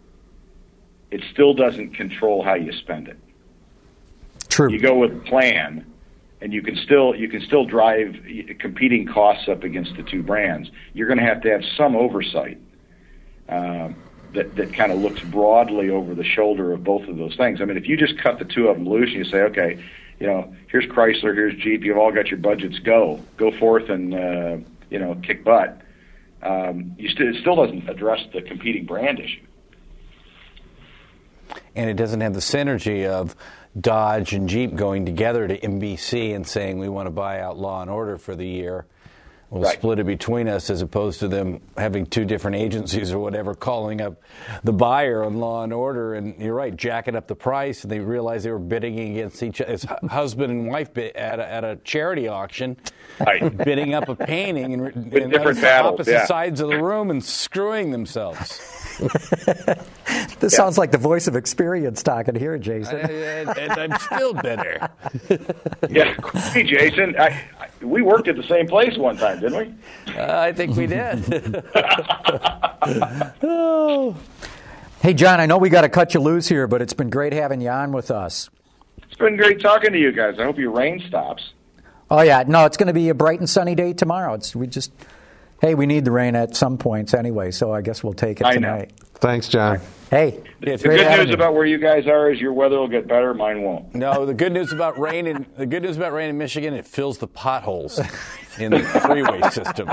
it still doesn't control how you spend it. True. You go with a plan, and you can still you can still drive competing costs up against the two brands. You're going to have to have some oversight um, that that kind of looks broadly over the shoulder of both of those things. I mean, if you just cut the two of them loose and you say, okay, you know, here's Chrysler, here's Jeep, you've all got your budgets, go go forth and uh, you know, kick butt. Um, you st- it still doesn't address the competing brand issue. And it doesn't have the synergy of Dodge and Jeep going together to N B C and saying we want to buy out Law and Order for the year. We'll right. split it between us, as opposed to them having two different agencies or whatever calling up the buyer on Law and Order. And you're right, jacking up the price, and they realized they were bidding against each other. It's husband and wife bid at a, at a charity auction, right. bidding up a painting and, With and different on battles, opposite yeah. sides of the room and screwing themselves. This Yeah. sounds like the voice of experience talking here, Jason. and, and I'm still bitter. Yeah, hey Jason, I, I, we worked at the same place one time, didn't we? Uh, I think we did. Oh. Hey, John, I know we got to cut you loose here, but it's been great having you on with us. It's been great talking to you guys. I hope your rain stops. Oh, yeah. No, it's going to be a bright and sunny day tomorrow. It's, we just Hey, we need the rain at some points anyway, so I guess we'll take it I tonight. know. Thanks, John. Hey, The it's great good having news you. about where you guys are is your weather will get better. Mine won't. No, the good news about rain in the good news about rain in Michigan, it fills the potholes in the freeway system.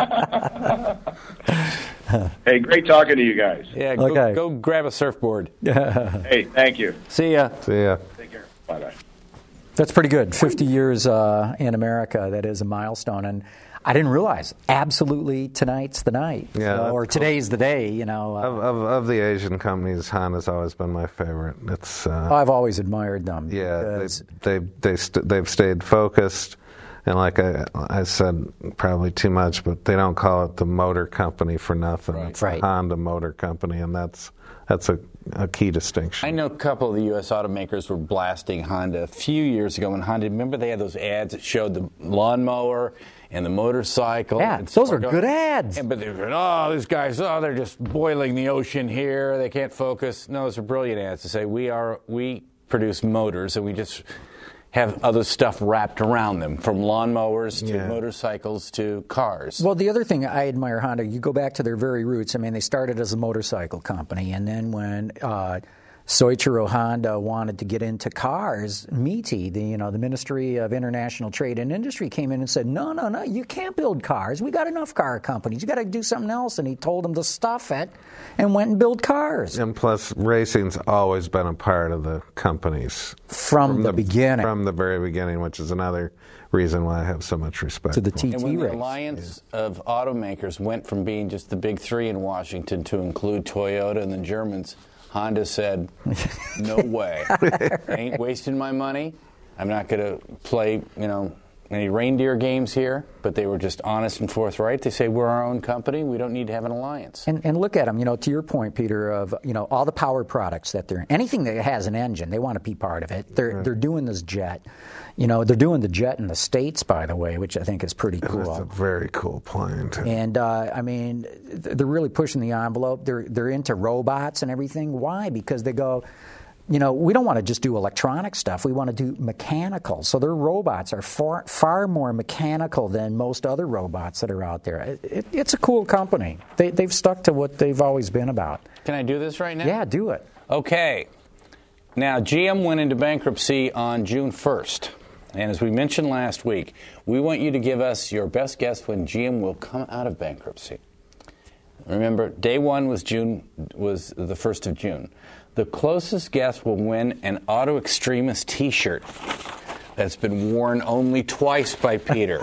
Hey, great talking to you guys. Yeah, go, Okay. go grab a surfboard. Hey, thank you. See ya. See ya. Take care. Bye-bye. That's pretty good. fifty years uh, in America, that is a milestone. And I didn't realize, absolutely tonight's the night. Yeah, So, that's or today's the day, you know. Uh, Of, of, of the Asian companies, Honda's always been my favorite. It's uh, I've always admired them. yeah, because- they they they st- they've stayed focused, and like I I said, probably too much, but they don't call it the motor company for nothing. It's Right. the Honda Motor Company, and that's that's a, a key distinction. I know a couple of the U S automakers were blasting Honda a few years ago when Honda, remember they had those ads that showed the lawnmower and the motorcycle? Yeah, and those are Spargo- good ads. And, but they were, oh, these guys, oh, they're just boiling the ocean here. They can't focus. No, those are brilliant ads to say we are we produce motors and we just have other stuff wrapped around them, from lawnmowers to Yeah. motorcycles to cars. Well, the other thing I admire Honda, you go back to their very roots. I mean, they started as a motorcycle company, and then when uh, Soichiro Honda wanted to get into cars, MITI, the you know the Ministry of International Trade and Industry, came in and said, "No, no, no, you can't build cars. We got enough car companies. You got to do something else." And he told them to stuff it, and went and built cars And plus, racing's always been a part of the companies from, the, beginning from the very beginning, which is another reason why I have so much respect to the for T And T when the race. alliance of automakers went from being just the big three in Washington to include Toyota and the Germans, Honda said, no way. I ain't wasting my money. I'm not going to play, you know, any reindeer games here. But they were just honest and forthright. They say, we're our own company. We don't need to have an alliance. And, and look at them, you know, to your point, Peter, of, you know, all the power products that they're, anything that has an engine, they want to be part of it. They're, they're doing this jet. You know, they're doing the jet in the States, by the way, which I think is pretty It's cool. a very cool plane, too. And, uh, I mean, th- they're really pushing the envelope. They're, they're into robots and everything. Why? Because they go, you know, we don't want to just do electronic stuff. We want to do mechanical. So their robots are far, far more mechanical than most other robots that are out there. It, it, it's a cool company. They, they've stuck to what they've always been about. Can I do this right now? Yeah, do it. Okay. Now, G M went into bankruptcy on June first. And as we mentioned last week, we want you to give us your best guess when G M will come out of bankruptcy. Remember, day one was June was the first of June. The closest guess will win an Auto Extremist T-shirt that's been worn only twice by Peter.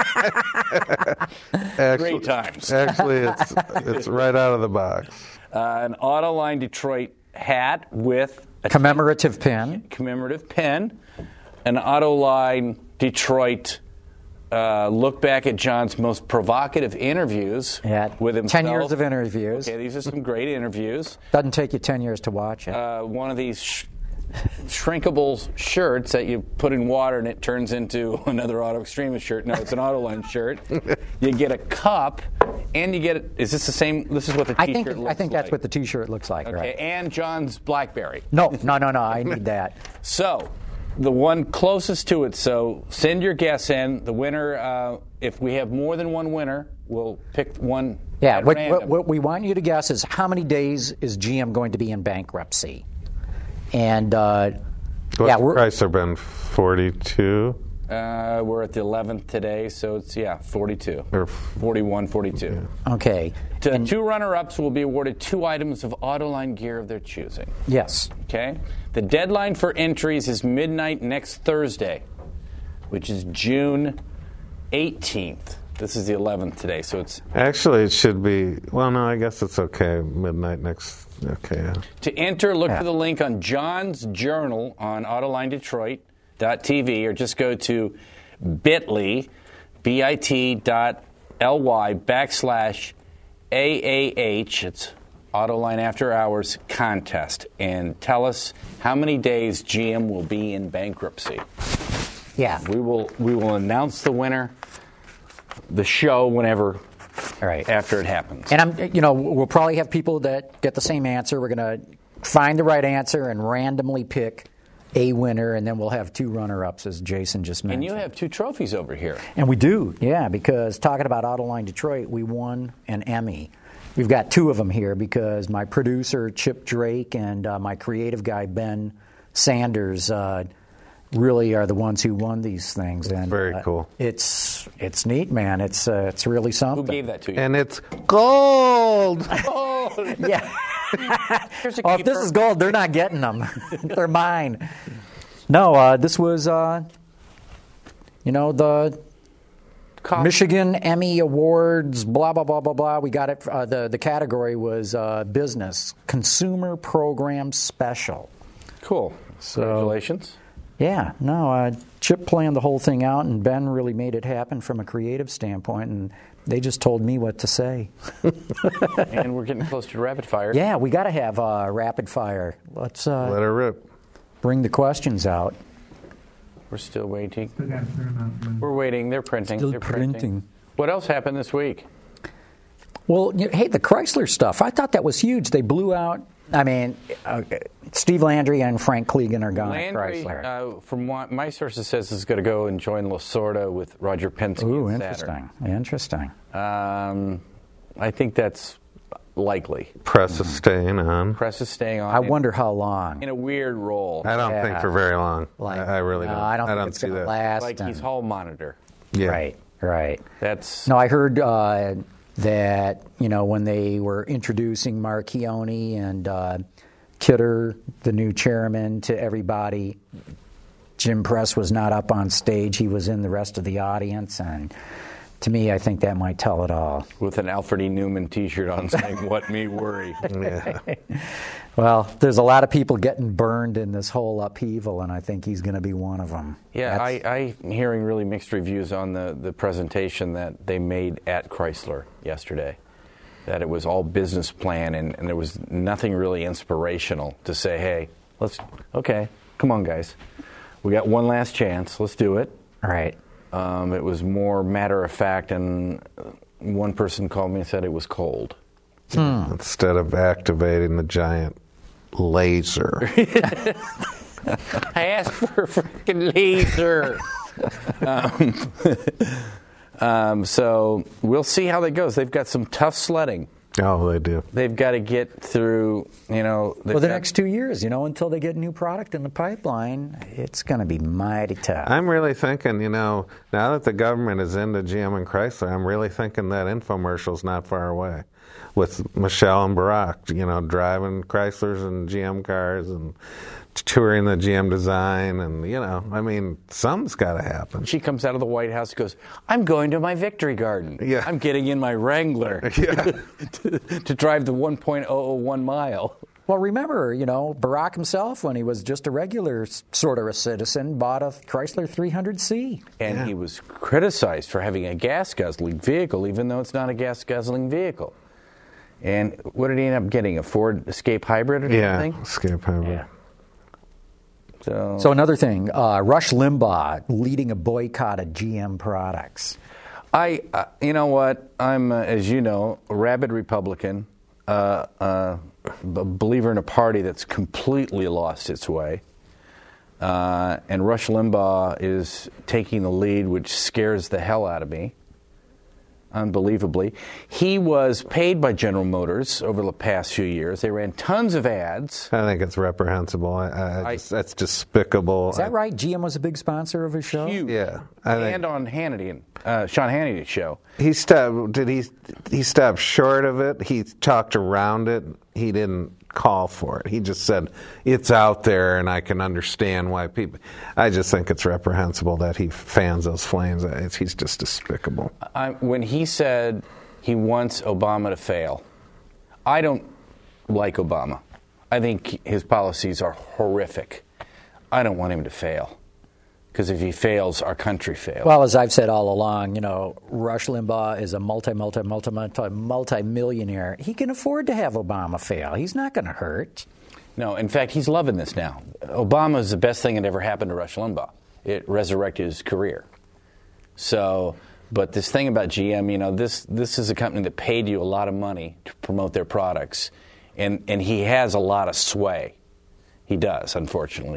Actually, Great times. Actually, it's it's right out of the box. Uh, an Autoline Detroit hat with a Commemorative pin. commemorative pin, an Autoline Detroit uh, look back at John's most provocative interviews Yeah, with himself. ten years of interviews. Okay, these are some great interviews. Doesn't take you ten years to watch it. Uh, one of these sh- shrinkable shirts that you put in water and it turns into another Auto Extremist shirt. No, it's an Autoline shirt. You get a cup, and you get. Is this the same? This is what the I T-shirt think looks I think that's like. what the T-shirt looks like, Okay, right? and John's BlackBerry. No, no, no, no. I need that. So, the one closest to it. So, send your guess in. The winner, uh, if we have more than one winner, we'll pick one. Yeah, at what, random. what, what we want you to guess is how many days is G M going to be in bankruptcy? And uh, What's yeah, the we're, price have been forty-two Uh, we're at the eleventh today, so it's, yeah, forty-two. or forty-one, forty-two. okay. To And- two runner-ups will be awarded two items of Autoline gear of their choosing. yes. Okay? The deadline for entries is midnight next Thursday, which is June eighteenth. This is the eleventh today, so it's Actually, it should be. Well, no, I guess it's okay. Midnight next. Okay. Yeah. to enter. Look Yeah. for the link on John's Journal on Autoline Detroit dot T V, or just go to bit.ly, bit dot ly backslash A A H. It's Autoline After Hours contest, and tell us how many days G M will be in bankruptcy. Yeah. We will we will announce the winner, the show whenever, All right. after it happens. And I'm, you know, we'll probably have people that get the same answer. We're going to find the right answer and randomly pick, a winner, and then we'll have two runner-ups, as Jason just mentioned. And you have two trophies over here. And we do, yeah, because talking about Autoline Detroit, we won an Emmy. We've got two of them here because my producer, Chip Drake, and uh, my creative guy, Ben Sanders, uh, really are the ones who won these things. And Very uh, cool. It's it's neat, man. It's uh, it's really something. Who gave that to you? And it's gold. Gold. Yeah. Here's a Oh, if this is gold, they're not getting them. They're mine. No, uh, this was, uh, you know, the Coffee. Michigan Emmy Awards, blah, blah, blah, blah, blah. We got it. Uh, the, the category was uh, Business Consumer Program Special. Cool. So- Congratulations. Yeah, no, uh, Chip planned the whole thing out, and Ben really made it happen from a creative standpoint, and they just told me what to say. And we're getting close to rapid fire. Yeah, we got to have uh, rapid fire. Let's uh, Let her rip. bring the questions out. We're still waiting. We're waiting. They're printing. Still They're printing. What else happened this week? Well, you hey, the Chrysler stuff, I thought that was huge. They blew out, I mean, uh, Steve Landry and Frank Clegan are gone Landry, at Chrysler. uh, from what my sources says, is going to go and join Lasorda with Roger Penske. Ooh, and interesting, Saturn. interesting. Um, I think that's likely. Press is staying on. Press is staying on. I in, wonder how long. in a weird role. I don't Yeah. think for very long. Like, I, I really no, don't. I don't think it's see going to that. last. like he's and- hall monitor. Yeah. Right, right. That's No, I heard uh, that, you know, when they were introducing Marchione and uh, Kidder, the new chairman, to everybody, Jim Press was not up on stage. He was in the rest of the audience. And to me, I think that might tell it all. with an Alfred E. Newman T-shirt on saying "What me worry." Yeah. Well, there's a lot of people getting burned in this whole upheaval, and I think he's going to be one of them. Yeah, That's- I, I'm hearing really mixed reviews on the, the presentation that they made at Chrysler yesterday. That it was all business plan, and, and there was nothing really inspirational to say, hey, let's, okay, come on, guys. We got one last chance. Let's do it. Right. Um, it was more matter of fact, and one person called me and said it was cold. Instead of activating the giant laser. I asked for a freaking laser. um, um, so we'll see how that goes. They've got some tough sledding. Oh, they do. They've got to get through, you know. they've Well, the got- next two years, you know, until they get new product in the pipeline, it's going to be mighty tough. I'm really thinking, you know, now that the government is into G M and Chrysler, I'm really thinking that infomercial's not far away. With Michelle and Barack, you know, driving Chryslers and G M cars and touring the G M design, and, you know, I mean, something's got to happen. She comes out of the White House and goes, I'm going to my victory garden. Yeah. I'm getting in my Wrangler Yeah. to, to drive the one point oh oh one mile. Well, remember, you know, Barack himself, when he was just a regular s- sort of a citizen, bought a Chrysler three hundred C. And Yeah. he was criticized for having a gas-guzzling vehicle, even though it's not a gas-guzzling vehicle. And what did he end up getting? A Ford Escape Hybrid or Yeah, something? Escape Hybrid. Yeah. So, So another thing, uh, Rush Limbaugh leading a boycott of G M products. I, uh, you know what? I'm, uh, as you know, a rabid Republican, uh, uh, a believer in a party that's completely lost its way. Uh, and Rush Limbaugh is taking the lead, which scares the hell out of me. Unbelievably. He was paid by General Motors over the past few years. They ran tons of ads. I think it's reprehensible. I, I, I- just, that's despicable. Is that right? G M was a big sponsor of his show? Huge. Yeah, I think- And on Hannity, and, uh, Sean Hannity's show. He stopped. Did he? He stopped short of it. He talked around it. He didn't call for it. He just said it's out there, and I can understand why people. I just think it's reprehensible that he fans those flames. It's, he's just despicable. I, when he said he wants Obama to fail, I don't like Obama. I think his policies are horrific. I don't want him to fail. Because if he fails, our country fails. Well, as I've said all along, you know, Rush Limbaugh is a multi, multi, multi, multi, multi-millionaire. He can afford to have Obama fail. He's not going to hurt. No, in fact, he's loving this now. Obama is the best thing that ever happened to Rush Limbaugh. It resurrected his career. So, but this thing about G M, you know, this this is a company that paid you a lot of money to promote their products, and and he has a lot of sway. He does, unfortunately.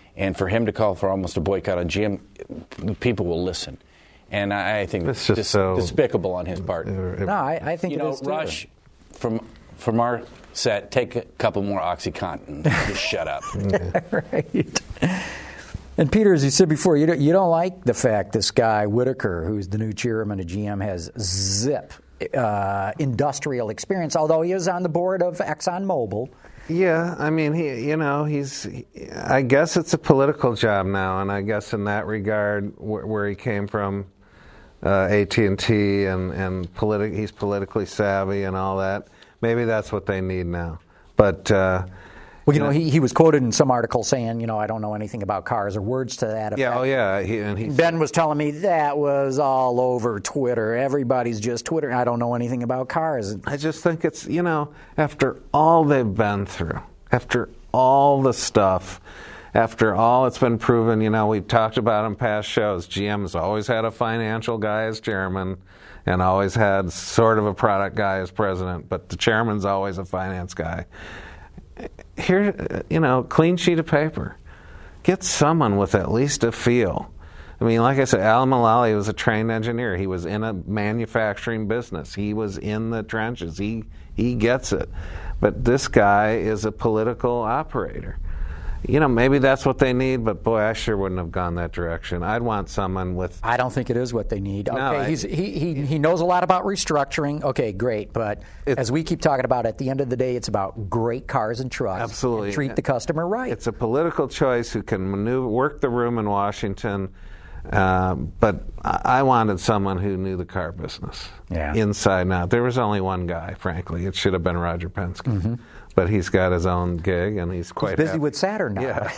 And for him to call for almost a boycott on G M, people will listen. And I, I think it's it's just so despicable on his part. No, I, I think you it know, is too. Rush, from from our set, take a couple more OxyContin. Just shut up. Right. And Peter, as you said before, you don't, you don't like the fact this guy Whitaker, who's the new chairman of G M, has zip uh, industrial experience, although he is on the board of ExxonMobil. Yeah, I mean, he, you know, he's. I guess it's a political job now, and I guess in that regard, wh- where he came from, uh, A T and T, and and politi- he's politically savvy and all that. Maybe that's what they need now. But uh, well, you know, he, he was quoted in some article saying, you know, I don't know anything about cars or words to that effect. yeah, oh yeah, he, and he. Ben was telling me that was all over Twitter. Everybody's just Twitter. I don't know anything about cars. I just think it's, you know, after all they've been through, after all the stuff, after all it's been proven, you know, we've talked about in past shows, G M has always had a financial guy as chairman and always had sort of a product guy as president, but the chairman's always a finance guy. Here, you know, clean sheet of paper. Get someone with at least a feel. I mean, like I said, Al Mulally was a trained engineer. He was in a manufacturing business. He was in the trenches. He he gets it. But this guy is a political operator. You know, maybe that's what they need, but boy, I sure wouldn't have gone that direction. I'd want someone with... I don't think it is what they need. Okay, No, I- he's, he, he he knows a lot about restructuring. Okay, great. But as we keep talking about, at the end of the day, it's about great cars and trucks. Absolutely. And treat the customer right. It's a political choice who can maneuver, work the room in Washington. Uh, but I I wanted someone who knew the car business Yeah. inside and out. There was only one guy, frankly. It should have been Roger Penske. Mm-hmm. But he's got his own gig, and he's quite He's busy happy. with Saturn now. Yeah.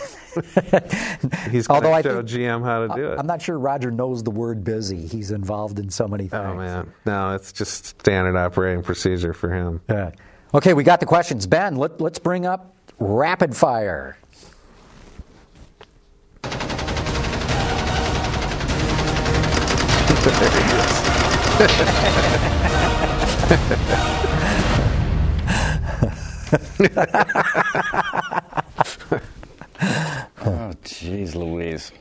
He's going Although I to show think- G M how to do it. I'm not sure Roger knows the word busy. He's involved in so many things. Oh, man. No, it's just standard operating procedure for him. Yeah. Okay, we got the questions. Ben, let, let's bring up rapid fire. Oh, jeez Louise.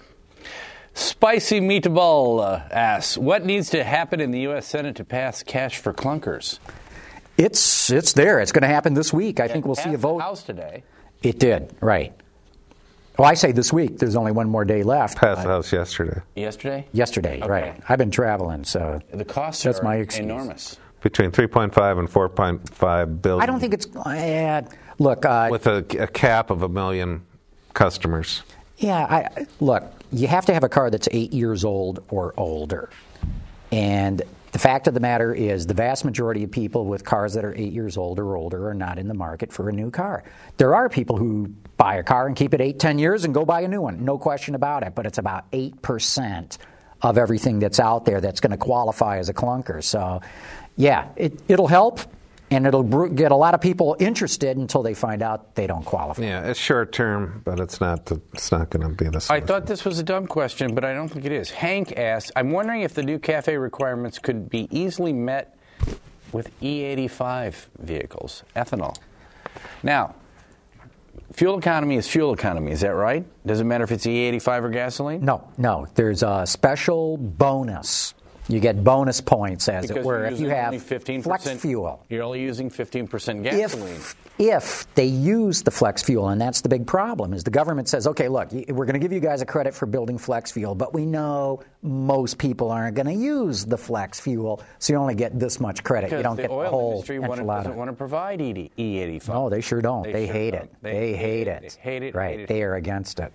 Spicy Meatball uh, asks, what needs to happen in the U S Senate to pass cash for clunkers? It's it's there. It's going to happen this week. I think we'll see a Passed the vote. House today. It did, right. Well, I say this week. There's only one more day left. Passed the House yesterday. Yesterday? Yesterday, Okay. right. I've been traveling, so The costs that's are my excuse. enormous. Between three point five and four point five billion. I don't think it's... Uh, look, uh, With a, a cap of a million customers. yeah, I, look, you have to have a car that's eight years old or older. And the fact of the matter is the vast majority of people with cars that are eight years old or older are not in the market for a new car. There are people who buy a car and keep it eight, ten years and go buy a new one. No question about it. But it's about eight percent of everything that's out there that's going to qualify as a clunker. So, yeah, it, it'll help. And it'll br- get a lot of people interested until they find out they don't qualify. Yeah, it's short term, but it's not. The, it's not going to be the I solution. thought this was a dumb question, but I don't think it is. Hank asks, I'm wondering if the new CAFE requirements could be easily met with E eighty-five vehicles, ethanol. Now, fuel economy is fuel economy, is that right? Doesn't matter if it's E eighty-five or gasoline? No, no. There's a special bonus. You get bonus points, as Because it were, you're if you using have only fifteen flex percent fuel. You're only using fifteen percent gasoline. If, if they use the flex fuel, and that's the big problem, is the government says, okay, look, we're going to give you guys a credit for building flex fuel, but we know most people aren't going to use the flex fuel, so you only get this much credit. Because you don't the get the oil whole industry wanna, enchilada. doesn't want to provide E eighty-five. No, they sure don't. They, They sure hate don't. it. They They, hate hate it. it. They hate it, Right. hate it. They are against it.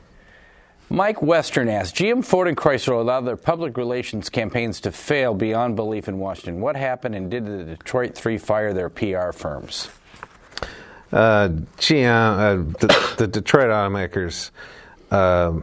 Mike Western asked, G M, Ford, and Chrysler allowed their public relations campaigns to fail beyond belief in Washington. What happened, and did the Detroit Three fire their P R firms? Uh, G M, uh, the, the Detroit automakers uh,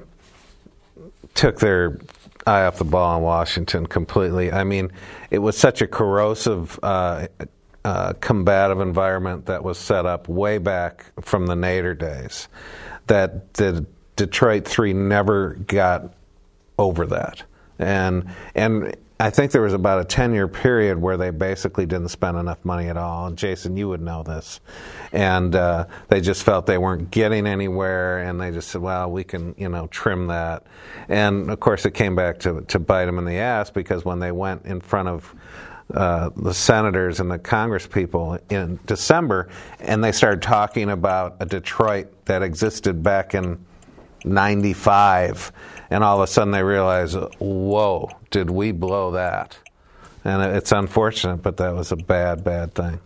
took their eye off the ball in Washington completely. I mean, it was such a corrosive, uh, uh, combative environment that was set up way back from the Nader days that the Detroit Three never got over that. And and I think there was about a ten-year period where they basically didn't spend enough money at all. And Jason, you would know this. And uh, they just felt they weren't getting anywhere, and they just said, well, we can, you know, trim that. And, of course, it came back to, to bite them in the ass, because when they went in front of uh, the senators and the Congress people in December, and they started talking about a Detroit that existed back in ninety-five, and all of a sudden they realize, whoa, did we blow that? And it's unfortunate, but that was a bad, bad thing.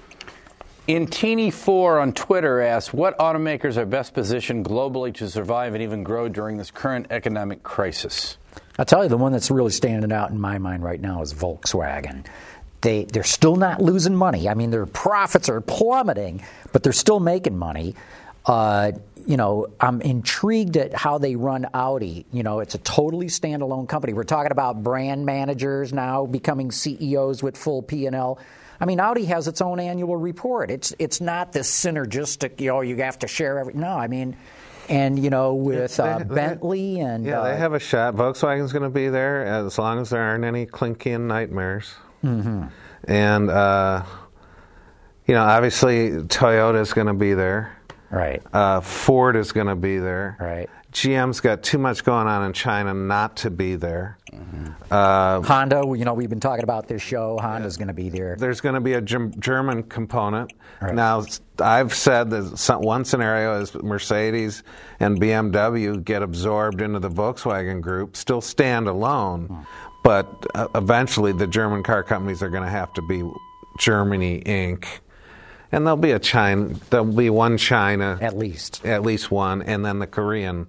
Intini four on Twitter asks, what automakers are best positioned globally to survive and even grow during this current economic crisis? I'll tell you, the one that's really standing out in my mind right now is Volkswagen. They, they're still not losing money. I mean, their profits are plummeting, but they're still making money. Uh, you know, I'm intrigued at how they run Audi. You know, it's a totally standalone company. We're talking about brand managers now becoming C E Os with full P and L. I mean, Audi has its own annual report. It's it's not this synergistic, you know, you have to share every. No, I mean, and, you know, with uh, they, they, Bentley and. Yeah, uh, they have a shot. Volkswagen's going to be there as long as there aren't any Clinkian nightmares. Mm-hmm. And, uh, you know, obviously Toyota's going to be there. Right. Uh, Ford is going to be there. Right. G M's got too much going on in China not to be there. Mm-hmm. Uh, Honda, you know, we've been talking about this show. Honda's going to be there. There's going to be a Germ- German component. Right. Now, I've said that some, one scenario is Mercedes and B M W get absorbed into the Volkswagen group, still stand alone, hmm. but uh, eventually the German car companies are going to have to be Germany Incorporated. And there'll be a China, there'll be one China. At least. At least one, and then the Korean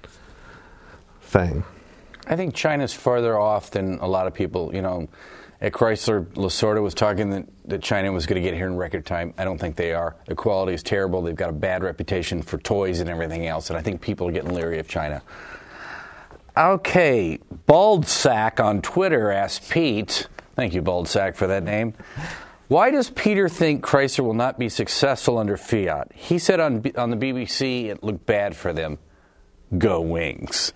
thing. I think China's farther off than a lot of people. You know, at Chrysler, Lasorda was talking that, that China was going to get here in record time. I don't think they are. The quality is terrible. They've got a bad reputation for toys and everything else, and I think people are getting leery of China. Okay, Bald Sack on Twitter asks Pete, thank you, Bald Sack, for that name. Why does Peter think Chrysler will not be successful under Fiat? He said on on the B B C it looked bad for them. Go Wings.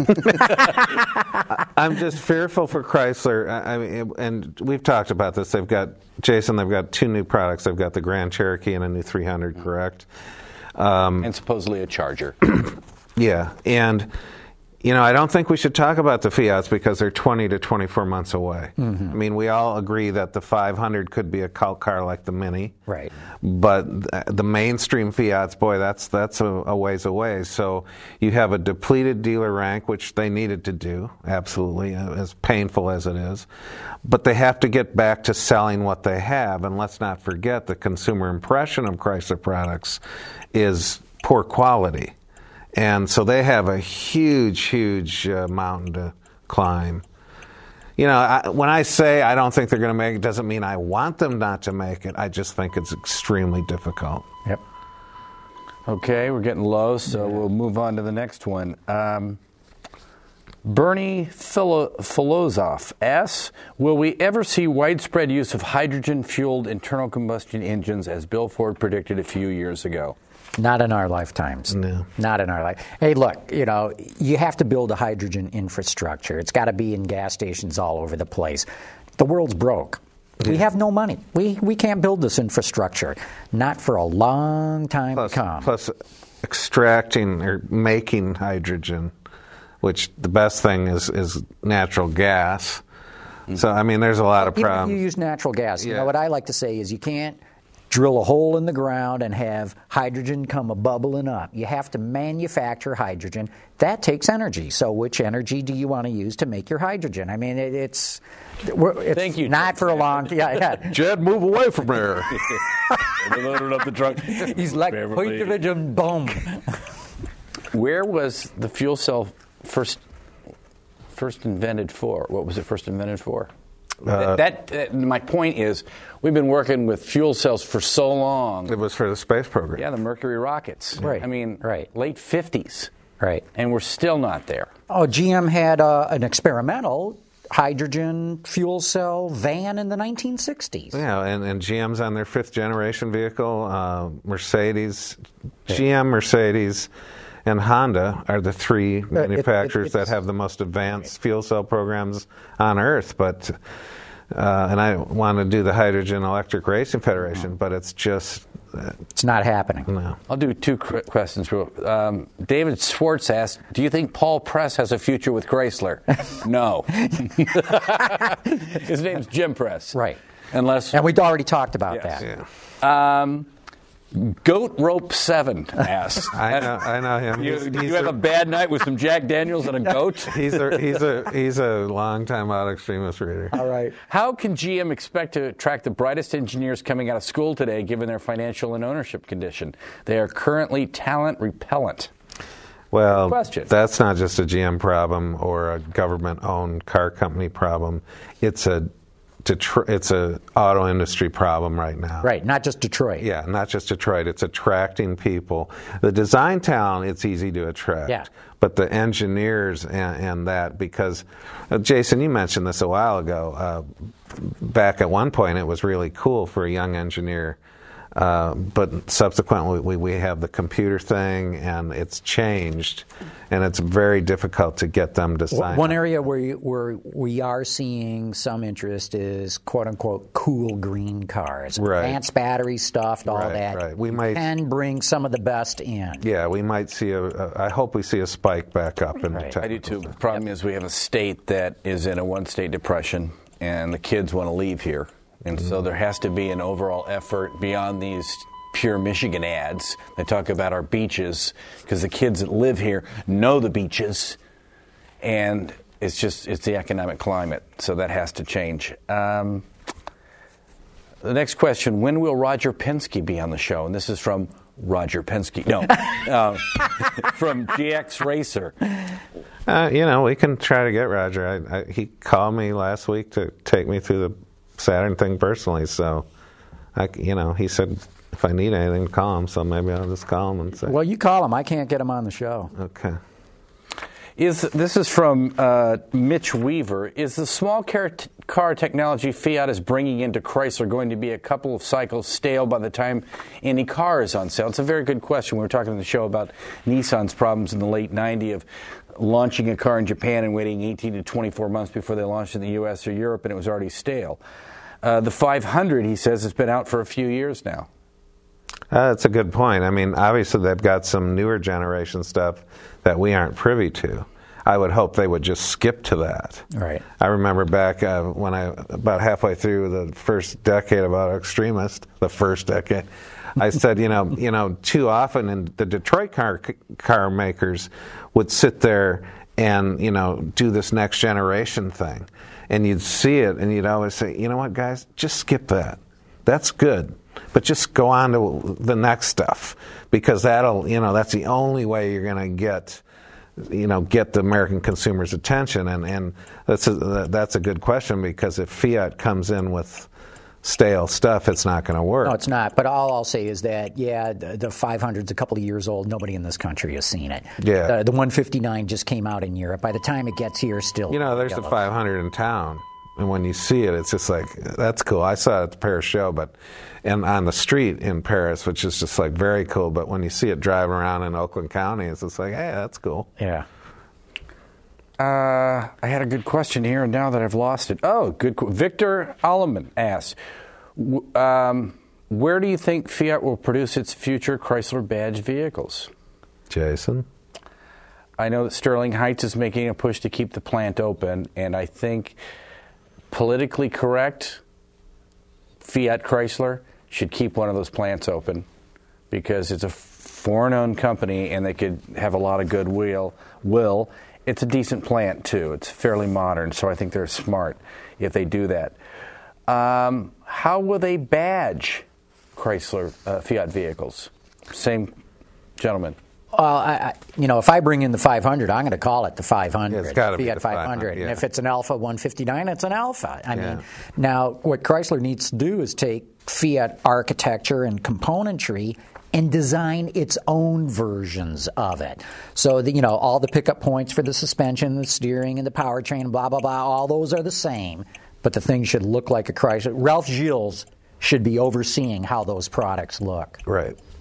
I'm just fearful for Chrysler. I mean, and we've talked about this. They've got, Jason, they've got two new products. They've got the Grand Cherokee and a new three hundred, correct? Um, and supposedly a Charger. Yeah, and you know, I don't think we should talk about the Fiats because they're twenty to twenty-four months away. Mm-hmm. I mean, we all agree that the five hundred could be a cult car like the Mini. Right. But the mainstream Fiats, boy, that's that's a, a ways away. So you have a depleted dealer rank, which they needed to do, absolutely, as painful as it is. But they have to get back to selling what they have. And let's not forget the consumer impression of Chrysler products is poor quality. And so they have a huge, huge uh, mountain to climb. You know, I, when I say I don't think they're going to make it, doesn't mean I want them not to make it. I just think it's extremely difficult. Yep. Okay, we're getting low, so we'll move on to the next one. Um, Bernie Filozoff asks, will we ever see widespread use of hydrogen-fueled internal combustion engines as Bill Ford predicted a few years ago? Not in our lifetimes. No. Not in our life. Hey, look, you know, you have to build a hydrogen infrastructure. It's got to be in gas stations all over the place. The world's broke. Yeah. We have no money. We we can't build this infrastructure. Not for a long time plus, to come. Plus, extracting or making hydrogen, which the best thing is, is natural gas. Mm-hmm. So, I mean, there's a lot of Even problems. if you use natural gas, yeah. you know, what I like to say is you can't drill a hole in the ground and have hydrogen come a bubbling up. You have to manufacture hydrogen. That takes energy. So which energy do you want to use to make your hydrogen? I mean, it, it's, it's Thank you, not Jed. for a long time. Yeah, yeah. Jed, move away from there. Loaded up the trunk. He's like, hydrogen bomb. Where was the fuel cell first first invented for? What was it first invented for? Uh, that, that, my point is, we've been working with fuel cells for so long. It was for the space program. Yeah, the Mercury rockets. Right. I mean, right. late fifties. Right. And we're still not there. Oh, G M had uh, an experimental hydrogen fuel cell van in the nineteen sixties. Yeah, and, and G M's on their fifth generation vehicle. Uh, Mercedes, G M, Mercedes, and Honda are the three manufacturers it, it, that have the most advanced fuel cell programs on Earth. But uh, and I want to do the Hydrogen Electric Racing Federation, mm-hmm. but it's just uh, it's not happening. No. I'll do two questions. Um, David Schwartz asked, "Do you think Paul Press has a future with Chrysler?" No. His name's Jim Press, right? Unless and we'd already talked about yes. that. Yeah. Um, Goat Rope Seven asks. I know, I know him. You, he's, did he's you have a, a bad night with some Jack Daniels and a goat? He's a he's a he's a longtime Auto Extremist reader. All right. How can G M expect to attract the brightest engineers coming out of school today, given their financial and ownership condition? They are currently talent repellent. Well, Question. That's not just a G M problem or a government-owned car company problem. It's a Detroit, it's a auto industry problem right now. Right, not just Detroit. Yeah, not just Detroit. It's attracting people. The design talent, it's easy to attract. Yeah. But the engineers and, and that, because, uh, Jason, you mentioned this a while ago. Uh, back at one point, it was really cool for a young engineer. Uh, but subsequently, we, we have the computer thing, and it's changed, and it's very difficult to get them to sign One up. area where, you, where we are seeing some interest is quote-unquote cool green cars. Right. Advanced battery stuff, all Right, that. right. We you might- can bring some of the best in. Yeah, we might see a, a. I hope we see a spike back up in Right. the I do technical too. stuff. The problem is we have a state that is in a one-state depression, and the kids want to leave here. And so there has to be an overall effort beyond these pure Michigan ads that talk about our beaches, because the kids that live here know the beaches, and it's just it's the economic climate, so that has to change. Um, the next question: when will Roger Penske be on the show? And this is from Roger Penske. No, uh, from G X Racer. Uh, you know, we can try to get Roger. I, I, he called me last week to take me through the Saturn thing personally, so I, you know, he said if I need anything, call him. So maybe I'll just call him and say. Well, you call him. I can't get him on the show. Okay. Is this is from uh, Mitch Weaver? Is the small car, t- car technology Fiat is bringing into Chrysler going to be a couple of cycles stale by the time any car is on sale? It's a very good question. We were talking on the show about Nissan's problems in the late nineties of launching a car in Japan and waiting eighteen to twenty-four months before they launched in the U S or Europe, and it was already stale. Uh, the five hundred, he says, has been out for a few years now. Uh, that's a good point. I mean, obviously they've got some newer generation stuff that we aren't privy to. I would hope they would just skip to that. Right. I remember back uh, when I, about halfway through the first decade of Auto Extremist, the first decade, I said, you know, you know, too often, and the Detroit car car makers would sit there and, you know, do this next generation thing. And you'd see it, and you'd always say, you know what, guys, just skip that. That's good. But just go on to the next stuff, because that'll, you know, that's the only way you're going to get, you know, get the American consumer's attention. And, and that's, a, that's a good question, because if Fiat comes in with stale stuff, it's not going to work. No, it's not. But all I'll say is that, yeah, the, the five hundred's a couple of years old. Nobody in this country has seen it. Yeah. The, the one fifty-nine just came out in Europe. By the time it gets here, still. You know, there's yellow. the five hundred in town. And when you see it, it's just like, that's cool. I saw it at the Paris show, but and on the street in Paris, which is just like very cool. But when you see it driving around in Oakland County, it's just like, hey, that's cool. Yeah. Uh, I had a good question here, and now that I've lost it. Oh, good. Victor Alleman asks, w- um, where do you think Fiat will produce its future Chrysler badge vehicles? Jason? I know that Sterling Heights is making a push to keep the plant open, and I think politically correct Fiat Chrysler should keep one of those plants open, because it's a foreign-owned company and they could have a lot of goodwill. Will. It's a decent plant, too. It's fairly modern, so I think they're smart if they do that. Um, how will they badge Chrysler uh, Fiat vehicles? Same gentleman. Well, I, I, you know, if I bring in the five hundred, I'm going to call it the five hundred. Yeah, it's gotta be Fiat the five hundred. yeah. And if it's an Alpha one fifty-nine, it's an Alpha. I Yeah. mean, now what Chrysler needs to do is take Fiat architecture and componentry and design its own versions of it. So, that, you know, all the pickup points for the suspension, the steering, and the powertrain, blah, blah, blah, all those are the same, but the thing should look like a Chrysler. Ralph Gilles should be overseeing how those products look. Right.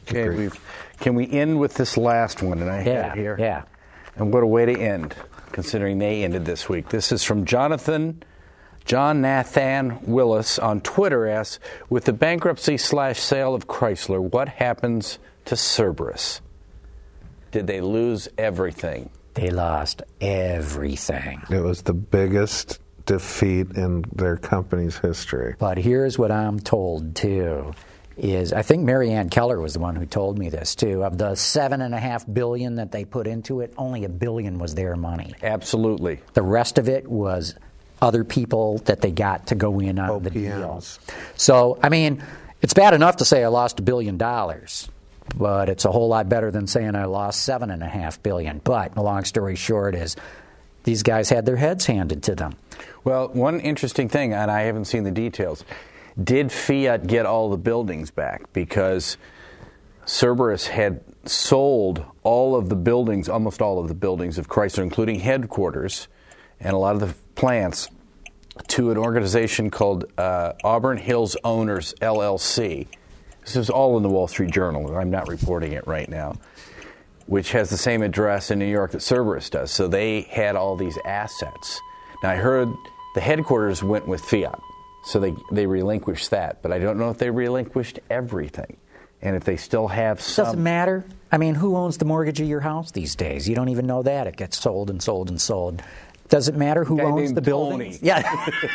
Okay, Agreed. we've, can we end with this last one? And I Yeah, had it here. yeah. And what a way to end, considering they ended this week. This is from Jonathan, John Nathan Willis on Twitter asks, with the bankruptcy slash sale of Chrysler, what happens to Cerberus? Did they lose everything? They lost everything. It was the biggest defeat in their company's history. But here's what I'm told, too, is I think Mary Ann Keller was the one who told me this, too. Of the seven and a half billion that they put into it, only a billion was their money. Absolutely. The rest of it was other people that they got to go in on the deal. So, I mean, it's bad enough to say I lost a billion dollars, but it's a whole lot better than saying I lost seven and a half billion. But the long story short is these guys had their heads handed to them. Well, one interesting thing, and I haven't seen the details, did Fiat get all the buildings back? Because Cerberus had sold all of the buildings, almost all of the buildings of Chrysler, including headquarters and a lot of the plants, to an organization called uh, Auburn Hills Owners, L L C. This is all in the Wall Street Journal. I'm not reporting it right now, which has the same address in New York that Cerberus does. So they had all these assets. Now, I heard the headquarters went with Fiat, so they, they relinquished that. But I don't know if they relinquished everything, and if they still have some. Doesn't matter. I mean, who owns the mortgage of your house these days? You don't even know that. It gets sold and sold and sold. Does it matter who Guy owns named the building? Tony. Yeah.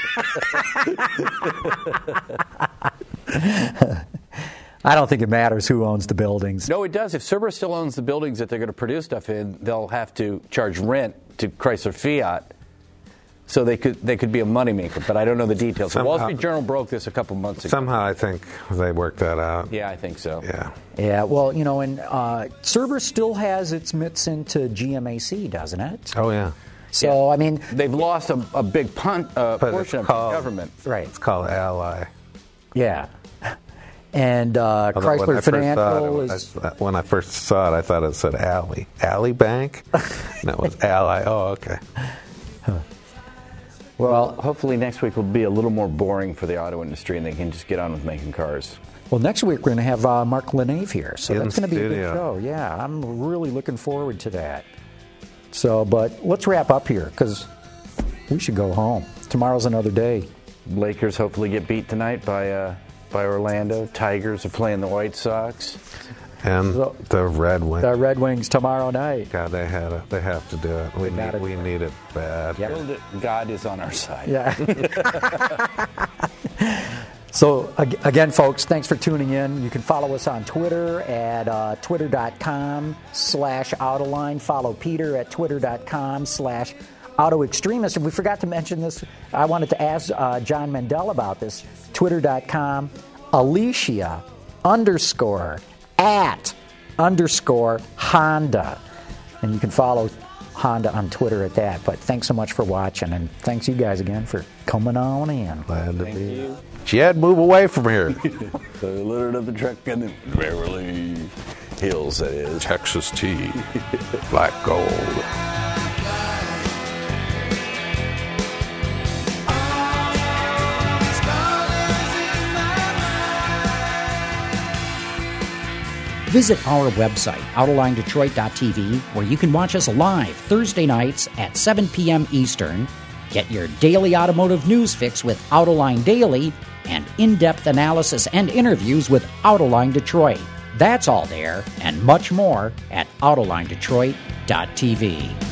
I don't think it matters who owns the buildings. No, it does. If Cerberus still owns the buildings that they're going to produce stuff in, they'll have to charge rent to Chrysler Fiat. So they could they could be a moneymaker, but I don't know the details. The Wall Street Journal broke this a couple months ago. Somehow I think they worked that out. Yeah, I think so. Yeah. Yeah, well, you know, and uh, Cerberus still has its mitts into G M A C, doesn't it? Oh, yeah. So, I mean, They've lost a, a big punt, uh, But portion it's of called- the government. right, It's called Ally. yeah. And uh, Although when I Chrysler first saw Financial it, is... I- when I first saw it, I thought it said Ally. Ally Bank? No, it was Ally. Oh, okay. Well, hopefully next week will be a little more boring for the auto industry, and they can just get on with making cars. Well, next week we're going to have uh, Mark LaNave here, so In that's going to be a good studio. show. Yeah, I'm really looking forward to that. So, but let's wrap up here, because we should go home. Tomorrow's another day. Lakers hopefully get beat tonight by uh, by Orlando. Tigers are playing the White Sox. And So- the Red Wings. The Red Wings tomorrow night. God, they had a, they have to do it. We gotta need, we do it. need it bad. Yep. Build it. God is on our side. Yeah. So, ag- again, folks, thanks for tuning in. You can follow us on Twitter at uh, twitter.com slash Autoline. Follow Peter at twitter.com slash Auto Extremist. And we forgot to mention this. I wanted to ask uh, John Mendel about this. Twitter.com Alicia underscore at underscore Honda. And you can follow Honda on Twitter at that. But thanks so much for watching, and thanks you guys again for coming on in. Glad to Thank be. you. Jed, move away from here. The littered of the truck and the Beverly Hills, that is. Texas tea, black gold. Visit our website, autoline detroit dot t v, where you can watch us live Thursday nights at seven p.m. Eastern. Get your daily automotive news fix with Autoline Daily and in-depth analysis and interviews with Autoline Detroit. That's all there and much more at autoline detroit dot t v.